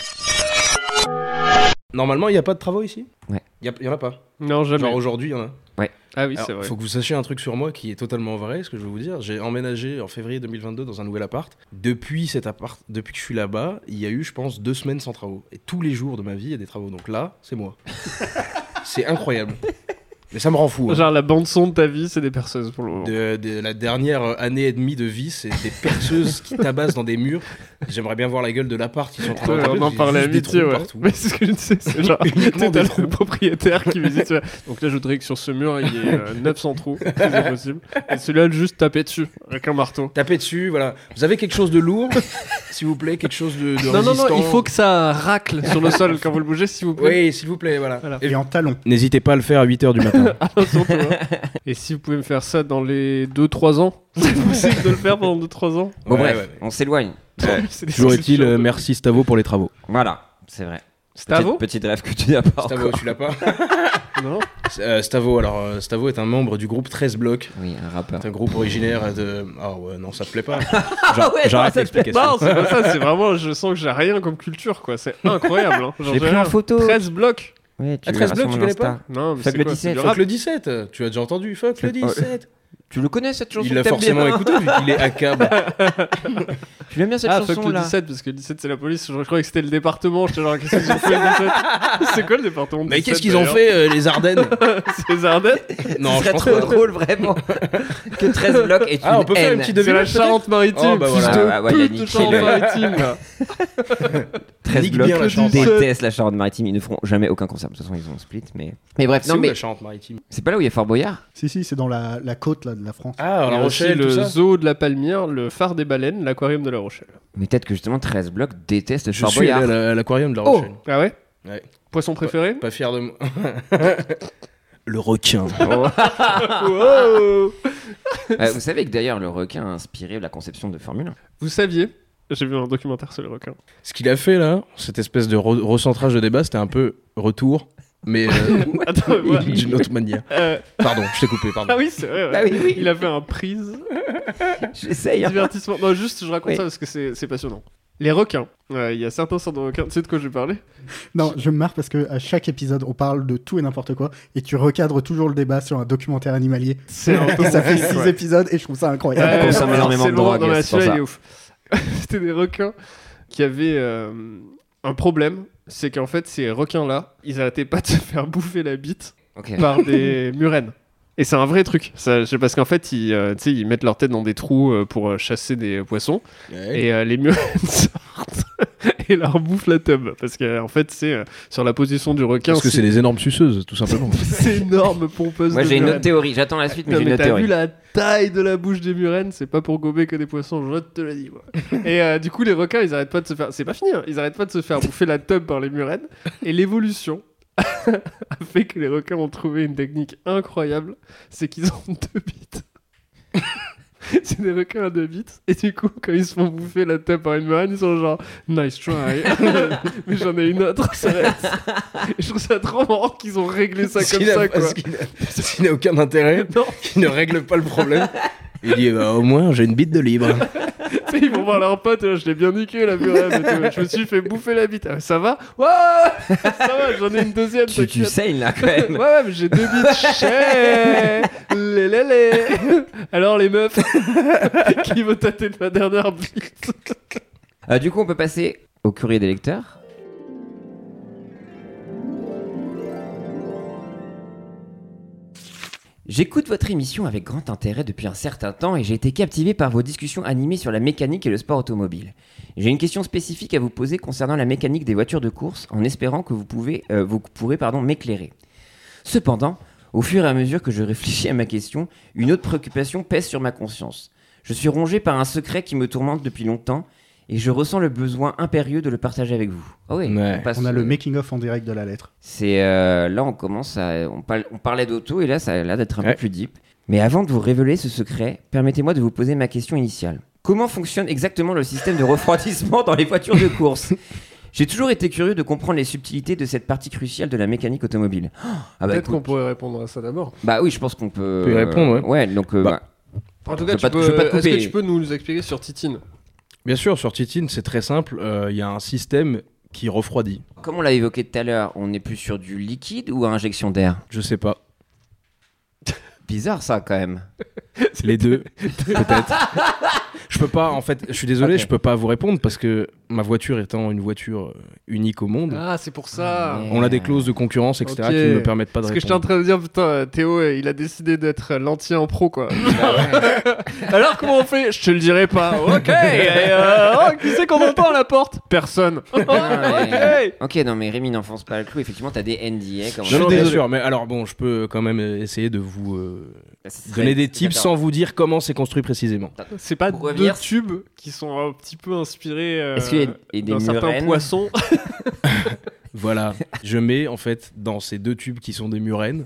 Normalement, il n'y a pas de travaux ici. Ouais. Il y en a pas. Non, jamais. Genre aujourd'hui, il y en a. Ouais. Ah oui, Alors, c'est vrai. faut que vous sachiez un truc sur moi qui est totalement vrai, ce que je vais vous dire. J'ai emménagé en février 2022 dans un nouvel appart. Depuis que je suis là-bas, il y a eu, je pense, 2 semaines sans travaux. Et tous les jours de ma vie, il y a des travaux. Donc là, c'est moi. C'est incroyable. Mais ça me rend fou. Hein. Genre, la bande-son de ta vie, c'est des perceuses pour le moment. De la dernière année et demie de vie, c'est des perceuses qui tabassent dans des murs. J'aimerais bien voir la gueule de l'appart qui sont en train de On en parlait à amitié, ouais. Mais c'est ce que je disais, c'est genre, Uniquement t'as des le propriétaire qui visite. Tu vois. Donc là, je voudrais que sur ce mur, il y ait 900 trous, si c'est possible. Et celui-là, juste taper dessus avec un marteau. Taper dessus, voilà. Vous avez quelque chose de lourd, s'il vous plaît, quelque chose de Non, résistant. il faut que ça racle sur le sol quand vous le bougez, s'il vous plaît. Oui, s'il vous plaît, voilà. Et en talon. N'hésitez pas à le faire à 8h du matin. Surtout, hein. Et si vous pouvez me faire ça dans les 2-3 ans, c'est possible de le faire pendant 2-3 ans. Bon, Ouais, bref, ouais. on s'éloigne. C'est des Toujours est-il, solutions. merci Stavo pour les travaux. Voilà, c'est vrai. Stavo Petite rêve que tu n'as pas. Stavo, encore. tu l'as pas Non. Stavo, alors Stavo est un membre du groupe 13 blocs. Oui, un rappeur. C'est un groupe originaire de... Ah ouais, non, ça te plaît pas. Ouais, J'arrête non, ça te plaît l'explication. Non, c'est pas ça, c'est vraiment, je sens que j'ai rien comme culture, quoi. C'est incroyable. Hein. Genre, J'ai pris rien. en photo. 13 blocs. Ouais, tu Ah, verras 13 blocs, sur tu mon connais Insta. pas Non, mais Fuck c'est le quoi, 17. c'est du Fuck rap. le 17, tu as déjà entendu, fuck le 17. Tu le connais cette chanson? Il l'a T'aimes forcément bien écouté vu qu'il est à cab. Tu l'aimes bien cette Fuck chanson le là? 17 parce que le 17 c'est la police. Je croyais que c'était le département. J'étais genre qu'est-ce qu'ils ont fait le 17? C'est quoi le département? Mais 17, qu'est-ce qu'ils ont d'ailleurs fait les Ardennes? C'est les Ardennes? Non, Ce je serait pense trop pas. drôle vraiment que 13 blocs est Ah, on une peut faire une haine. petite C'est la devinette. Charente-Maritime. Oh, bah fils voilà. de Ouais, il a pute de niqué le- Charente-Maritime. là. 13 Nique blocs bien la Charente-Maritime. détestent la Charente-Maritime. Ils ne feront jamais aucun concert. De toute façon, ils ont split. Mais bref, C'est non où mais la Charente-Maritime? c'est pas là où il y a Fort Boyard? Si, c'est dans la côte là, de la France. Ah, Il y La a aussi Rochelle, le tout ça. zoo de la Palmyre, le phare des baleines, l'aquarium de La Rochelle. Mais peut-être que justement 13 blocs détestent Je Fort suis allé Boyard. à l'aquarium de La Oh. Rochelle. Ah ouais? Ouais. Poisson préféré? Pas fier de moi. Le requin. Wow. Vous savez que d'ailleurs le requin a inspiré la conception de Formule 1. Vous saviez? J'ai vu un documentaire sur les requins. Ce qu'il a fait là, cette espèce de recentrage de débat, c'était un peu retour, mais Attends, ouais. d'une autre manière. Pardon, je t'ai coupé, pardon. Ah oui, c'est vrai. Ouais. Ah oui. Il a fait un prise. J'essaye. hein. Divertissement. Non, juste, je raconte Oui. ça parce que c'est passionnant. Les requins. Il y a certains sortes de requins. Tu sais de quoi je vais parler? Non, je me marre parce que à chaque épisode, on parle de tout et n'importe quoi et tu recadres toujours le débat sur un documentaire animalier. C'est un peu Et ça fait 6 ouais. épisodes et je trouve ça incroyable. On consomme non, énormément c'est de long. drogue, Non, mais c'est pour celui-là, ça. il est ouf. C'était des requins qui avaient un problème. C'est qu'en fait, ces requins-là, ils arrêtaient pas de se faire bouffer la bite Ok. par des murènes. Et c'est un vrai truc. Ça, parce qu'en fait, tu sais, ils mettent leur tête dans des trous pour chasser des poissons. Ouais. Et les murènes sortent et leur bouffent la tub. Parce qu'en fait, c'est sur la position du requin. Parce que c'est des énormes suceuses, tout simplement. c'est énorme pompeuse. Moi de j'ai une autre murènes. théorie. J'attends la suite, mais Non, j'ai une mais autre t'as théorie. vu la taille de la bouche des murènes, c'est pas pour gober que des poissons, je te le dis. Moi. Et du coup, les requins, ils arrêtent pas de se faire. C'est pas fini, hein. Ils arrêtent pas de se faire bouffer la tub par les murènes. Et l'évolution a fait que les requins ont trouvé une technique incroyable, c'est qu'ils ont 2 bites. C'est des requins à 2 bites. Et du coup, quand ils se font bouffer la tête par une murène, ils sont genre nice try. Mais j'en ai une autre, ça reste. Et je trouve ça trop marrant qu'ils ont réglé ça comme ça, quoi. Ce qui n'a aucun intérêt, qui ne règle pas le problème. Il dit bah, au moins j'ai une bite de libre. Tu sais, ils vont voir leur pote, je l'ai bien niqué la murène et tout. Je me suis fait bouffer la bite. Ah, ça va? Ouais, ça va, j'en ai une deuxième. Tu t'inquiète. saignes là quand même. Ouais, mais j'ai 2 bites. Chais, lélélé. Alors les meufs, qui veut tâter de ma dernière bite? Du coup, on peut passer au courrier des lecteurs. J'écoute votre émission avec grand intérêt depuis un certain temps et j'ai été captivé par vos discussions animées sur la mécanique et le sport automobile. J'ai une question spécifique à vous poser concernant la mécanique des voitures de course en espérant que vous pourrez m'éclairer. Cependant, au fur et à mesure que je réfléchis à ma question, une autre préoccupation pèse sur ma conscience. Je suis rongé par un secret qui me tourmente depuis longtemps et je ressens le besoin impérieux de le partager avec vous. Oh oui, Ouais. On a le making-of en direct de la lettre. C'est là on commence à on parlait d'auto et là ça a l'air d'être un peu Ouais. plus deep. Mais avant de vous révéler ce secret, permettez-moi de vous poser ma question initiale. Comment fonctionne exactement le système de refroidissement dans les voitures de course? J'ai toujours été curieux de comprendre les subtilités de cette partie cruciale de la mécanique automobile. Ah bah, Peut-être qu'on écoute, pourrait répondre à ça d'abord. bah oui, je pense qu'on peut. On peut y répondre, ouais. Ouais, donc En tout Je cas, vais pas te est-ce couper. que tu peux nous expliquer sur Titine? Bien sûr, sur Titine, c'est très simple. Il y a un système qui refroidit. comme on l'a évoqué tout à l'heure, on est plus sur du liquide ou à injection d'air? Je sais pas. Bizarre ça quand même. Les deux, peut-être. Je peux pas, en fait, je suis désolé, Ok. je peux pas vous répondre parce que ma voiture étant une voiture unique au monde, Ah, c'est pour ça. Ouais. on a des clauses de concurrence, etc., Ok. qui ne me permettent pas de Parce que j'étais en répondre. train de dire, putain, Théo, il a décidé d'être l'anti en pro, quoi. Bah Alors, comment on fait? Je te le dirai pas. Ok. Qui c'est qu'on entend à la porte? Personne. Ouais. Ok. Ok, non mais Rémi n'enfonce pas le clou. Effectivement, t'as des NDA. Comme Non, on non, dit. bien sûr, mais alors bon, je peux quand même essayer de vous Bah, ce serait- donner des tips Attends. sans vous dire comment c'est construit précisément. C'est pas Pour 2 revenir- tubes qui sont un petit peu inspirés Est-ce qu'il y a des d'un certain murènes poisson? Voilà, je mets en fait dans ces 2 tubes qui sont des murènes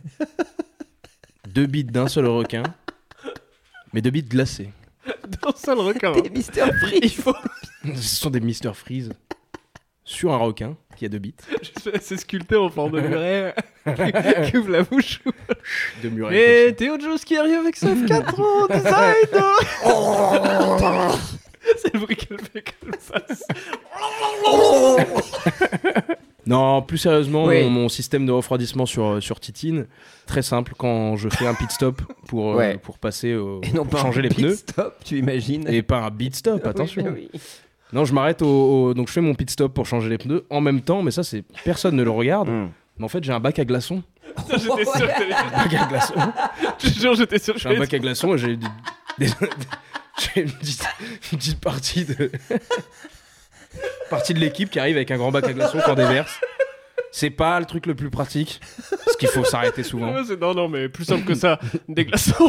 2 bites d'un seul requin, mais 2 bites glacées. D'un seul requin. Des Mister Freeze. Il faut. Ce sont des Mr Freeze sur un requin qui a 2 bites. C'est sculpté en forme de muret qui ouvre la bouche. 2 murènes. Et Théo Jones qui arrive avec sa F4 en design. C'est le bruit qu'elle fait qu'elle fasse. Non, plus sérieusement, Oui. mon système de refroidissement sur Titine, très simple, quand je fais un pit stop pour passer Et non pour pas changer un les pneus. pit stop, tu imagines. Et pas un beat stop, attention. Oui. Non, je m'arrête donc je fais mon pit stop pour changer les pneus en même temps, mais ça c'est personne ne le regarde. Mais en fait, j'ai un bac à glaçons. J'étais sûr que t'allais Un bac à glaçons. Je te jure, j'étais sûr que J'ai un bac à glaçons et j'ai j'ai une petite partie de l'équipe qui arrive avec un grand bac à glaçons qu'on déverse. C'est pas le truc le plus pratique, parce qu'il faut s'arrêter souvent. Non, mais plus simple que ça. Des glaçons.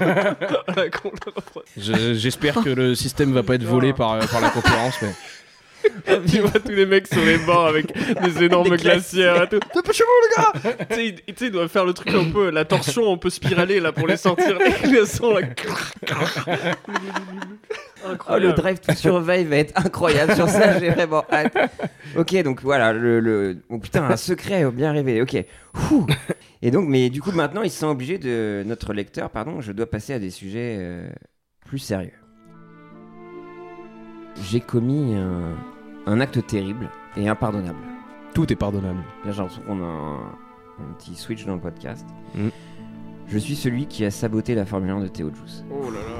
J'espère que le système va pas être volé par la concurrence, mais... Tu vois tous les mecs sur les bords avec des énormes glacières et tout. Dépêchez-vous les gars. Tu sais, ils doivent faire le truc un peu, la torsion un peu spiralée là pour les sortir les glaçons là. Oh, le Drive to Survive va être incroyable sur ça, j'ai vraiment hâte. Ok, donc voilà, oh putain, un secret bien révélé, ok. Et donc, mais du coup, maintenant, ils sont obligés de... Notre lecteur, pardon, je dois passer à des sujets plus sérieux. J'ai commis un acte terrible et impardonnable. Tout est pardonnable. Là, j'ai l'impression qu'on a un petit switch dans le podcast. Je suis celui qui a saboté la Formule 1 de Théo Juice. Oh là là.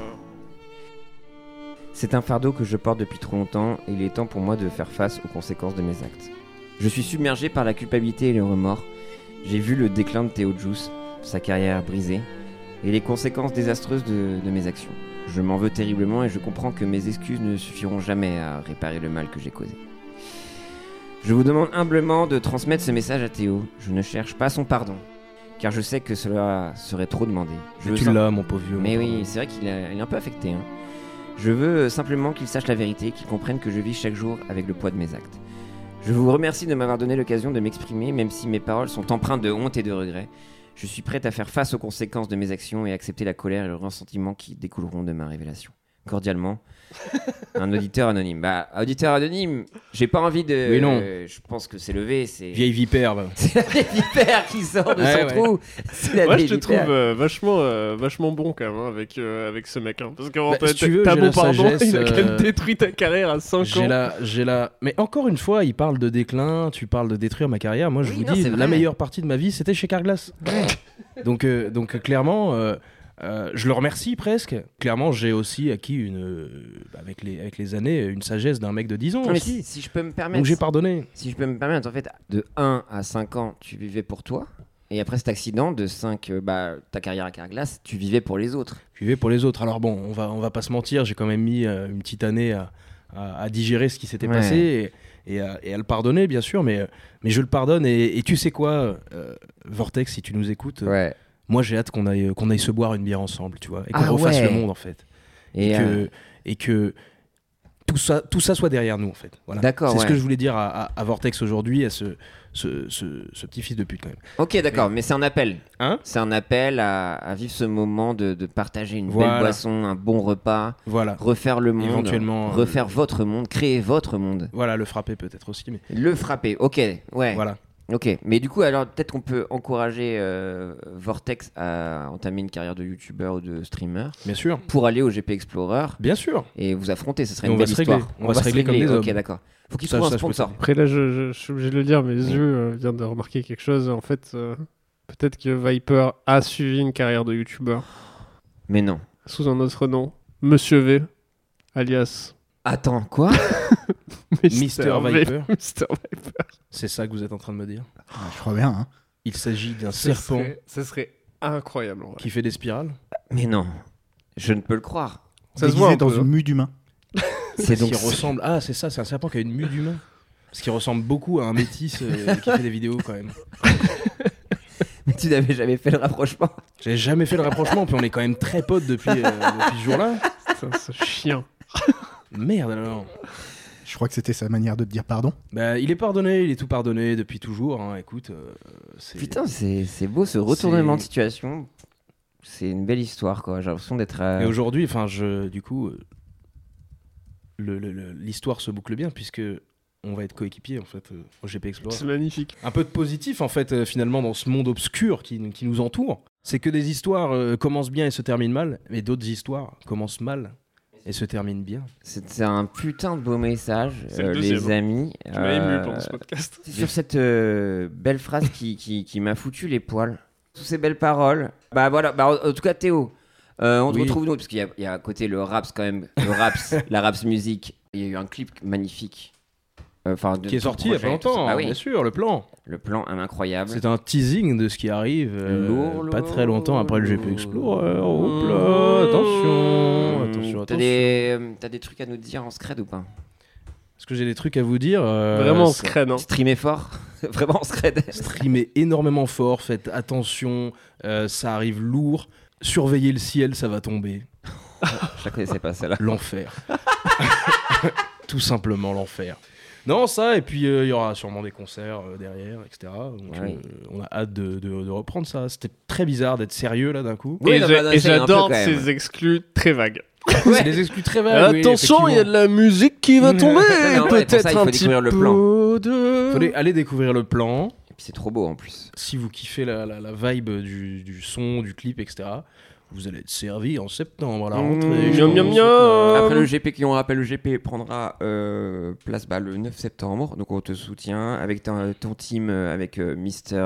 C'est un fardeau que je porte depuis trop longtemps et il est temps pour moi de faire face aux conséquences de mes actes. Je suis submergé par la culpabilité et le remords. J'ai vu le déclin de Théo Juice, sa carrière brisée, et les conséquences désastreuses de mes actions. Je m'en veux terriblement et je comprends que mes excuses ne suffiront jamais à réparer le mal que j'ai causé. Je vous demande humblement de transmettre ce message à Théo. Je ne cherche pas son pardon, car je sais que cela serait trop demandé. Tu l'as, mon pauvre vieux. Mais oui, c'est vrai qu'il est un peu affecté. Hein. Je veux simplement qu'il sache la vérité, qu'il comprenne que je vis chaque jour avec le poids de mes actes. Je vous remercie de m'avoir donné l'occasion de m'exprimer, même si mes paroles sont empreintes de honte et de regret. Je suis prête à faire face aux conséquences de mes actions et accepter la colère et le ressentiment qui découleront de ma révélation. Cordialement, un auditeur anonyme. Bah, auditeur anonyme, j'ai pas envie de... Oui, non. Je pense que c'est levé, c'est... Vieille vipère. Va. C'est la vieille vipère qui sort de son trou. C'est la Moi, vieille je te vipère. trouve vachement bon quand même hein, avec ce mec. Hein, parce que si tu veux, t'as j'ai mon la pardon, sagesse, il a quand même détruit ta carrière à 5 ans. Mais encore une fois, il parle de déclin, tu parles de détruire ma carrière. Moi, je vous dis, c'est la vrai. meilleure partie de ma vie, c'était chez Carglass. Donc clairement... je le remercie presque. Clairement, j'ai aussi acquis avec les années une sagesse d'un mec de 10 ans Non, mais aussi. si je peux me permettre... Donc j'ai pardonné. Si je peux me permettre, en fait, de 1 à 5 ans, tu vivais pour toi. Et après cet accident, de 5, ta carrière à Carglass, tu vivais pour les autres. Je vivais pour les autres. Alors bon, on va pas se mentir, j'ai quand même mis une petite année à digérer ce qui s'était passé et à le pardonner, bien sûr. Mais je le pardonne. Et tu sais quoi, Vortex, si tu nous écoutes... Moi, j'ai hâte qu'on aille se boire une bière ensemble, tu vois, et qu'on refasse le monde, en fait. Et que tout ça soit derrière nous, en fait. Voilà. D'accord, c'est ce que je voulais dire à Vortex aujourd'hui, à ce petit fils de pute, quand même. Ok, d'accord, mais c'est un appel. Hein ? C'est un appel à vivre ce moment de partager une Voilà. belle boisson, un bon repas, Voilà. refaire le monde, Éventuellement, refaire votre monde, créer votre monde. Voilà, le frapper peut-être aussi. Mais... Le frapper, ok, ouais. Voilà. Ok, mais du coup, alors peut-être qu'on peut encourager Vortex à entamer une carrière de youtubeur ou de streamer. Bien sûr. Pour aller au GP Explorer. Bien sûr. Et vous affronter, ce serait Et une belle histoire. On va se régler comme des hommes. Ok, d'accord. Faut qu'il Ça, trouve un ça, je peux sponsor. te dire. Après là, je suis obligé de le dire, mes yeux viennent de remarquer quelque chose. En fait, peut-être que Viper a suivi une carrière de youtubeur. Mais non. Sous un autre nom, Monsieur V, alias... Attends, quoi? Mr. Viper. Mr. Viper. C'est ça que vous êtes en train de me dire? Je crois bien. Hein. Il s'agit d'un serpent Ce serait incroyable. En vrai. qui fait des spirales. Mais non. Je ne peux le croire. Ça se voit un Déguisé dans peu, une mue d'humain. C'est donc qui ressemble. Ah, c'est ça, c'est un serpent qui a une mue d'humain. Ce qui ressemble beaucoup à un métis qui fait des vidéos quand même. Mais tu n'avais jamais fait le rapprochement. J'ai jamais fait le rapprochement, puis on est quand même très potes depuis ce jour-là. Putain, ce chien. Merde alors. Je crois que c'était sa manière de te dire pardon. Bah, il est pardonné, il est tout pardonné depuis toujours. Hein. Écoute, c'est... Putain, c'est beau ce retournement de situation. C'est une belle histoire, quoi. J'ai l'impression d'être. Et aujourd'hui, enfin, du coup, l'histoire se boucle bien puisque on va être coéquipiers en fait au GP Explorer. C'est magnifique. Un peu de positif en fait finalement dans ce monde obscur qui nous entoure. C'est que des histoires commencent bien et se terminent mal, mais d'autres histoires commencent mal Et se termine bien. C'était un putain de beau message, C'est le deuxième. les amis. Tu m'as ému pendant ce podcast. C'est sur cette belle phrase qui m'a foutu les poils. Toutes ces belles paroles. Bah voilà, en tout cas Théo, on te retrouve nous, parce qu'il y a à côté le raps quand même, la raps musique. Il y a eu un clip magnifique. Qui est sorti il y a pas longtemps, Ah oui. bien sûr, le plan. Le plan incroyable. C'est un teasing de ce qui arrive Lourd, pas très longtemps après le GP Explorer. Hop là, attention. T'as des trucs à nous dire en scred ou pas? Est-ce que j'ai des trucs à vous dire Vraiment en scred, hein. Streamer fort. Vraiment en scred. Streamer énormément fort, faites attention, ça arrive lourd. Surveillez le ciel, ça va tomber. Je la connaissais pas celle-là. L'enfer. Tout simplement l'enfer. Non, ça, et puis il y aura sûrement des concerts derrière, etc. Donc on a hâte de reprendre ça. C'était très bizarre d'être sérieux là d'un coup. Oui, et j'adore ces exclus très vagues. C'est des exclus très vagues. Attention, il y a de la musique qui va tomber. Peut-être un petit peu de. Faut aller découvrir le plan. Et puis c'est trop beau en plus. Si vous kiffez la vibe du son, du clip, etc., vous allez être servi en septembre à la rentrée. Après le GP, qui on rappelle, le GP prendra place le 9 septembre. Donc on te soutient avec ton team, avec Mister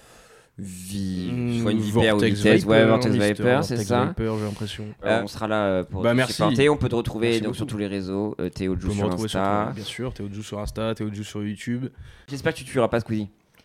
soit une Viper ou Vitesse. Vortex Viper, c'est ça. Viper, j'ai l'impression. On sera là pour te supporter. On peut te retrouver donc sur tous les réseaux. Théo Jou sur Insta. Bien sûr, Théo Jou sur Insta, Théo Jou sur YouTube. J'espère que tu ne tueras pas Squeezie.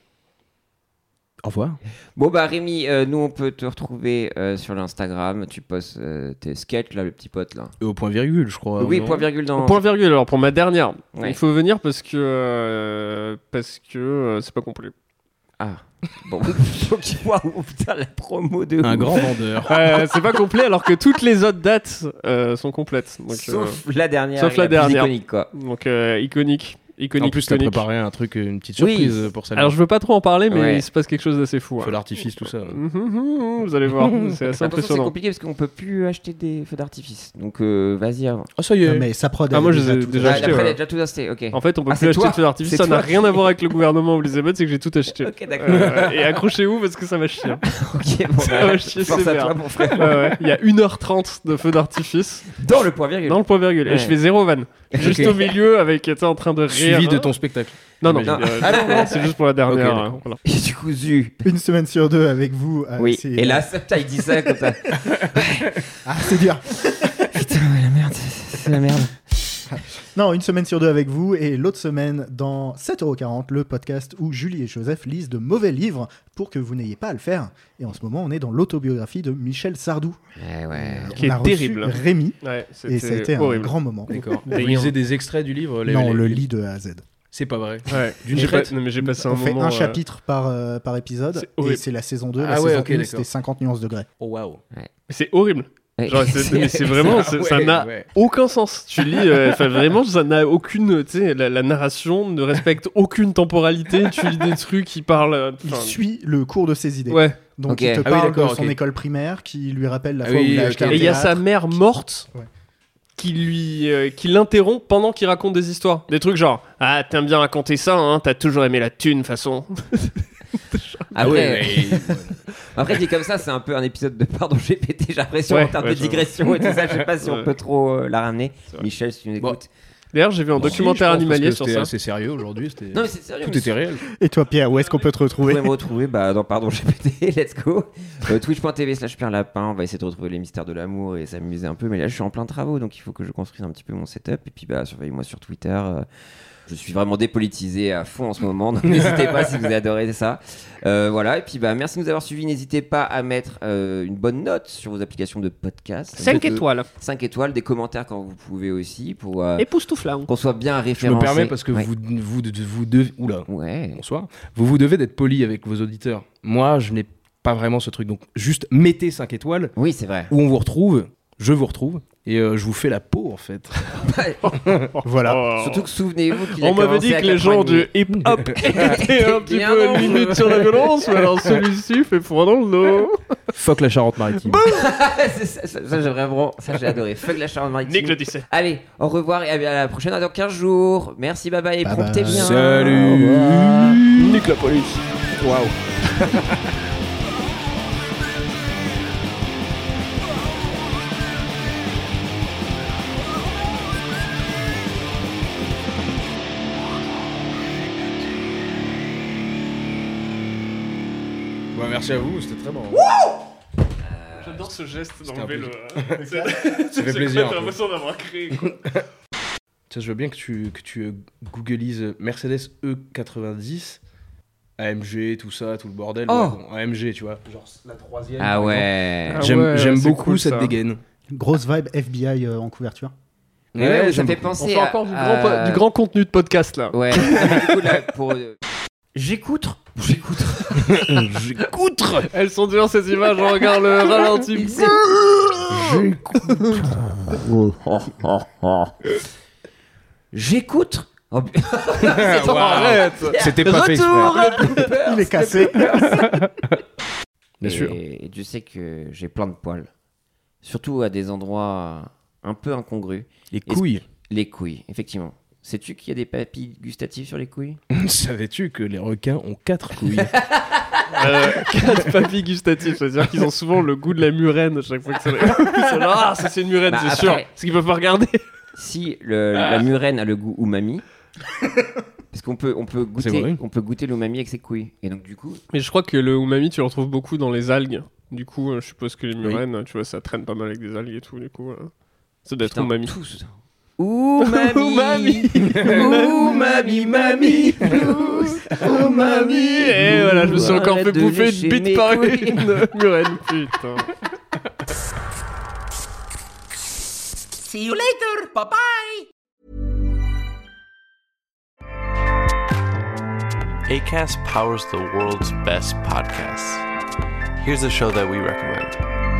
Au revoir. Bon Rémi, nous on peut te retrouver sur l'Instagram. Tu postes tes sketchs là, le petit pote là. Et au point virgule, je crois. Oui, point virgule dans. Au point virgule. Alors pour ma dernière, Ouais. il faut venir parce que c'est pas complet. Ah. Bon, waouh, putain, la promo de un grand vendeur. C'est pas complet alors que toutes les autres dates sont complètes. Donc, sauf la dernière. Sauf la dernière. Iconique quoi. Donc iconique. En plus, t'as préparé un truc, une petite surprise pour celle-là. Alors, je veux pas trop en parler, mais il se passe quelque chose d'assez fou. Feu d'artifice, tout ça. Vous allez voir, c'est assez impressionnant. C'est compliqué parce qu'on peut plus acheter des feux d'artifice. Donc, vas-y avant. Ah, ça y est. Non, mais ça prod. Ah, moi, je les ai déjà achetés. Après, elle a déjà tout acheté, ok. En fait, on peut plus acheter de feux d'artifice. Ça n'a rien à voir avec le gouvernement ou les émeutes, c'est que j'ai tout acheté. Ok, d'accord. Et accrochez-vous parce que ça va chier. Ok, bon, ça va chier, force c'est à bien. toi, mon frère. Il y a 1h30 de feux d'artifice. Dans le point virgule. Dans le point virgule. Et je fais 0 vanne. Juste au milieu, avec en train de rire. Suivi de ton spectacle. Non, c'est juste pour la dernière. Okay, voilà. Et du coup, une semaine sur deux avec vous. Oui, et là, il dit ça comme ça. Ah, c'est dur. Putain, la merde, c'est la merde. Non, une semaine sur deux avec vous et l'autre semaine dans 7,40€, le podcast où Julie et Joseph lisent de mauvais livres pour que vous n'ayez pas à le faire. Et en ce moment, on est dans l'autobiographie de Michel Sardou. Ouais. Qui est terrible. Rémi. Ouais, et ça a été un grand moment. D'accord. Vous lisez des extraits du livre? Non, on le lit de A à Z. C'est pas vrai. Ouais. Non, mais j'ai passé un on moment. fait un chapitre par épisode et c'est la saison 2. La saison 1, c'était 50 nuances degrés. Oh waouh. C'est horrible. Genre, mais c'est vraiment, ça n'a aucun sens. Tu lis, vraiment, ça n'a aucune, tu sais, la narration ne respecte aucune temporalité. Tu lis des trucs qui parlent. Il suit le cours de ses idées. Ouais. Donc il te parle de son école primaire qui lui rappelle la fois où il a acheté un Et il y a théâtre. sa mère morte. Qui l'interrompt pendant qu'il raconte des histoires. Des trucs genre, ah, t'aimes bien raconter ça, hein, t'as toujours aimé la thune, façon. Après, dit comme ça, c'est un peu un épisode de Pardon GPT, j'ai l'impression, en termes de digression et tout ça. Je sais pas si on peut trop la ramener. Michel, si tu nous écoutes. D'ailleurs, j'ai vu un documentaire animalier sur ça. C'était assez sérieux aujourd'hui. Non, mais c'est sérieux. Tout était réel. Et toi, Pierre, où est-ce qu'on peut te retrouver? Vous pouvez me retrouver dans Pardon GPT, let's go. Twitch.tv/Pierre Lapin. On va essayer de retrouver les mystères de l'amour et s'amuser un peu. Mais là, je suis en plein travaux, donc il faut que je construise un petit peu mon setup. Et puis, surveillez-moi sur Twitter. Je suis vraiment dépolitisé à fond en ce moment, donc n'hésitez pas si vous adorez ça. Voilà, et puis merci de nous avoir suivis. N'hésitez pas à mettre une bonne note sur vos applications de podcast. 5 étoiles. 5 étoiles, des commentaires quand vous pouvez aussi, pour époustouflant. qu'on soit bien référencé. Je me permets parce que vous devez... Oula, bonsoir. Vous devez d'être poli avec vos auditeurs. Moi, je n'ai pas vraiment ce truc, donc juste mettez 5 étoiles. Oui, c'est vrai. Où on vous retrouve, je vous retrouve. Et je vous fais la peau en fait. Voilà. Surtout que souvenez-vous qu'il on m'avait dit que les gens du hip-hop étaient un petit peu limites sur la violence, mais alors celui-ci fait froid dans le dos. Fuck la Charente-Maritime. ça j'ai vraiment, ça j'ai adoré. Fuck la Charente-Maritime. Nick le disait. Allez, au revoir et à la prochaine dans 15 jours. Merci, bye bye et promptez bien. Salut. Nick la police. Waouh. Bah, merci à vous, c'était très bon. J'adore ce geste C'était d'enlever un le. Ça fait plaisir. J'ai un peu. l'impression d'avoir créé. Quoi. Tiens, je veux bien que tu googlises Mercedes E90, AMG, tout ça, tout le bordel. Oh. Ouais, bon, AMG, tu vois. Genre la troisième. Ah par ouais. exemple. J'aime c'est beaucoup cool, cette ça. dégaine. Grosse vibe FBI en couverture. Ouais, ça j'aime fait beaucoup. On penser fait encore du grand contenu de podcast là. Ouais. Du coup, là, pour... J'écoutre. J'écoutre. Elles sont dures ces images, on regarde le ralenti. J'écoute. Oh, Wow. Arrête. C'était pas fait exprès. Il est cassé. Bien sûr. Et Dieu sait que j'ai plein de poils. Surtout à des endroits un peu incongrus. Les couilles. Les couilles, effectivement. Sais-tu qu'il y a des papilles gustatives sur les couilles? Savais-tu que les requins ont 4 couilles? 4 papilles gustatives, c'est-à-dire qu'ils ont souvent le goût de la murène à chaque fois que c'est là. Ah, ça c'est une murène, Bah, c'est après- sûr. Parce qu'ils peuvent pas regarder. Si la murène a le goût umami, parce qu'on peut C'est vrai. goûter l'umami avec ses couilles. Et donc du coup, Mais je crois que le umami, tu le retrouves beaucoup dans les algues. Du coup, je suppose que les murènes, tu vois, ça traîne pas mal avec des algues et tout. Du coup, ça doit être putain, umami. tous. Umami, Umami. umami, mami, umami. Et voilà, je me suis encore fait Arrête de bouffer lécher une bite mes par couilles. une murène. Putain. See you later, bye bye. ACAST powers the world's best podcasts. Here's a show that we recommend.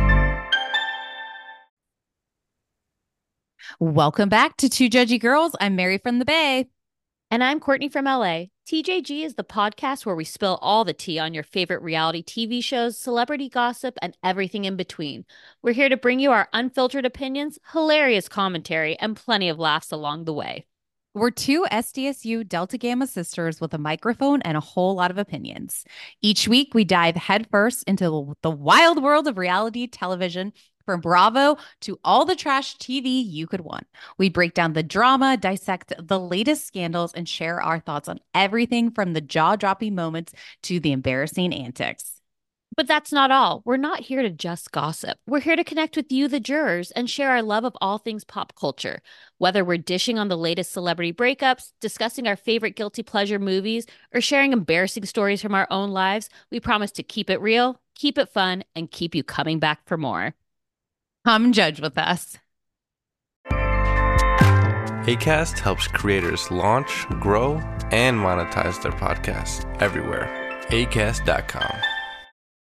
Welcome back to Two Judgy Girls. I'm Mary from the Bay. And I'm Courtney from LA. TJG is the podcast where we spill all the tea on your favorite reality TV shows, celebrity gossip, and everything in between. We're here to bring you our unfiltered opinions, hilarious commentary, and plenty of laughs along the way. We're two SDSU Delta Gamma sisters with a microphone and a whole lot of opinions. Each week, we dive headfirst into the wild world of reality television, from Bravo to all the trash TV you could want. We break down the drama, dissect the latest scandals, and share our thoughts on everything from the jaw-dropping moments to the embarrassing antics. But that's not all. We're not here to just gossip. We're here to connect with you, the jurors, and share our love of all things pop culture. Whether we're dishing on the latest celebrity breakups, discussing our favorite guilty pleasure movies, or sharing embarrassing stories from our own lives, we promise to keep it real, keep it fun, and keep you coming back for more. Come judge with us. ACAST helps creators launch, grow, and monetize their podcasts everywhere. ACAST.com.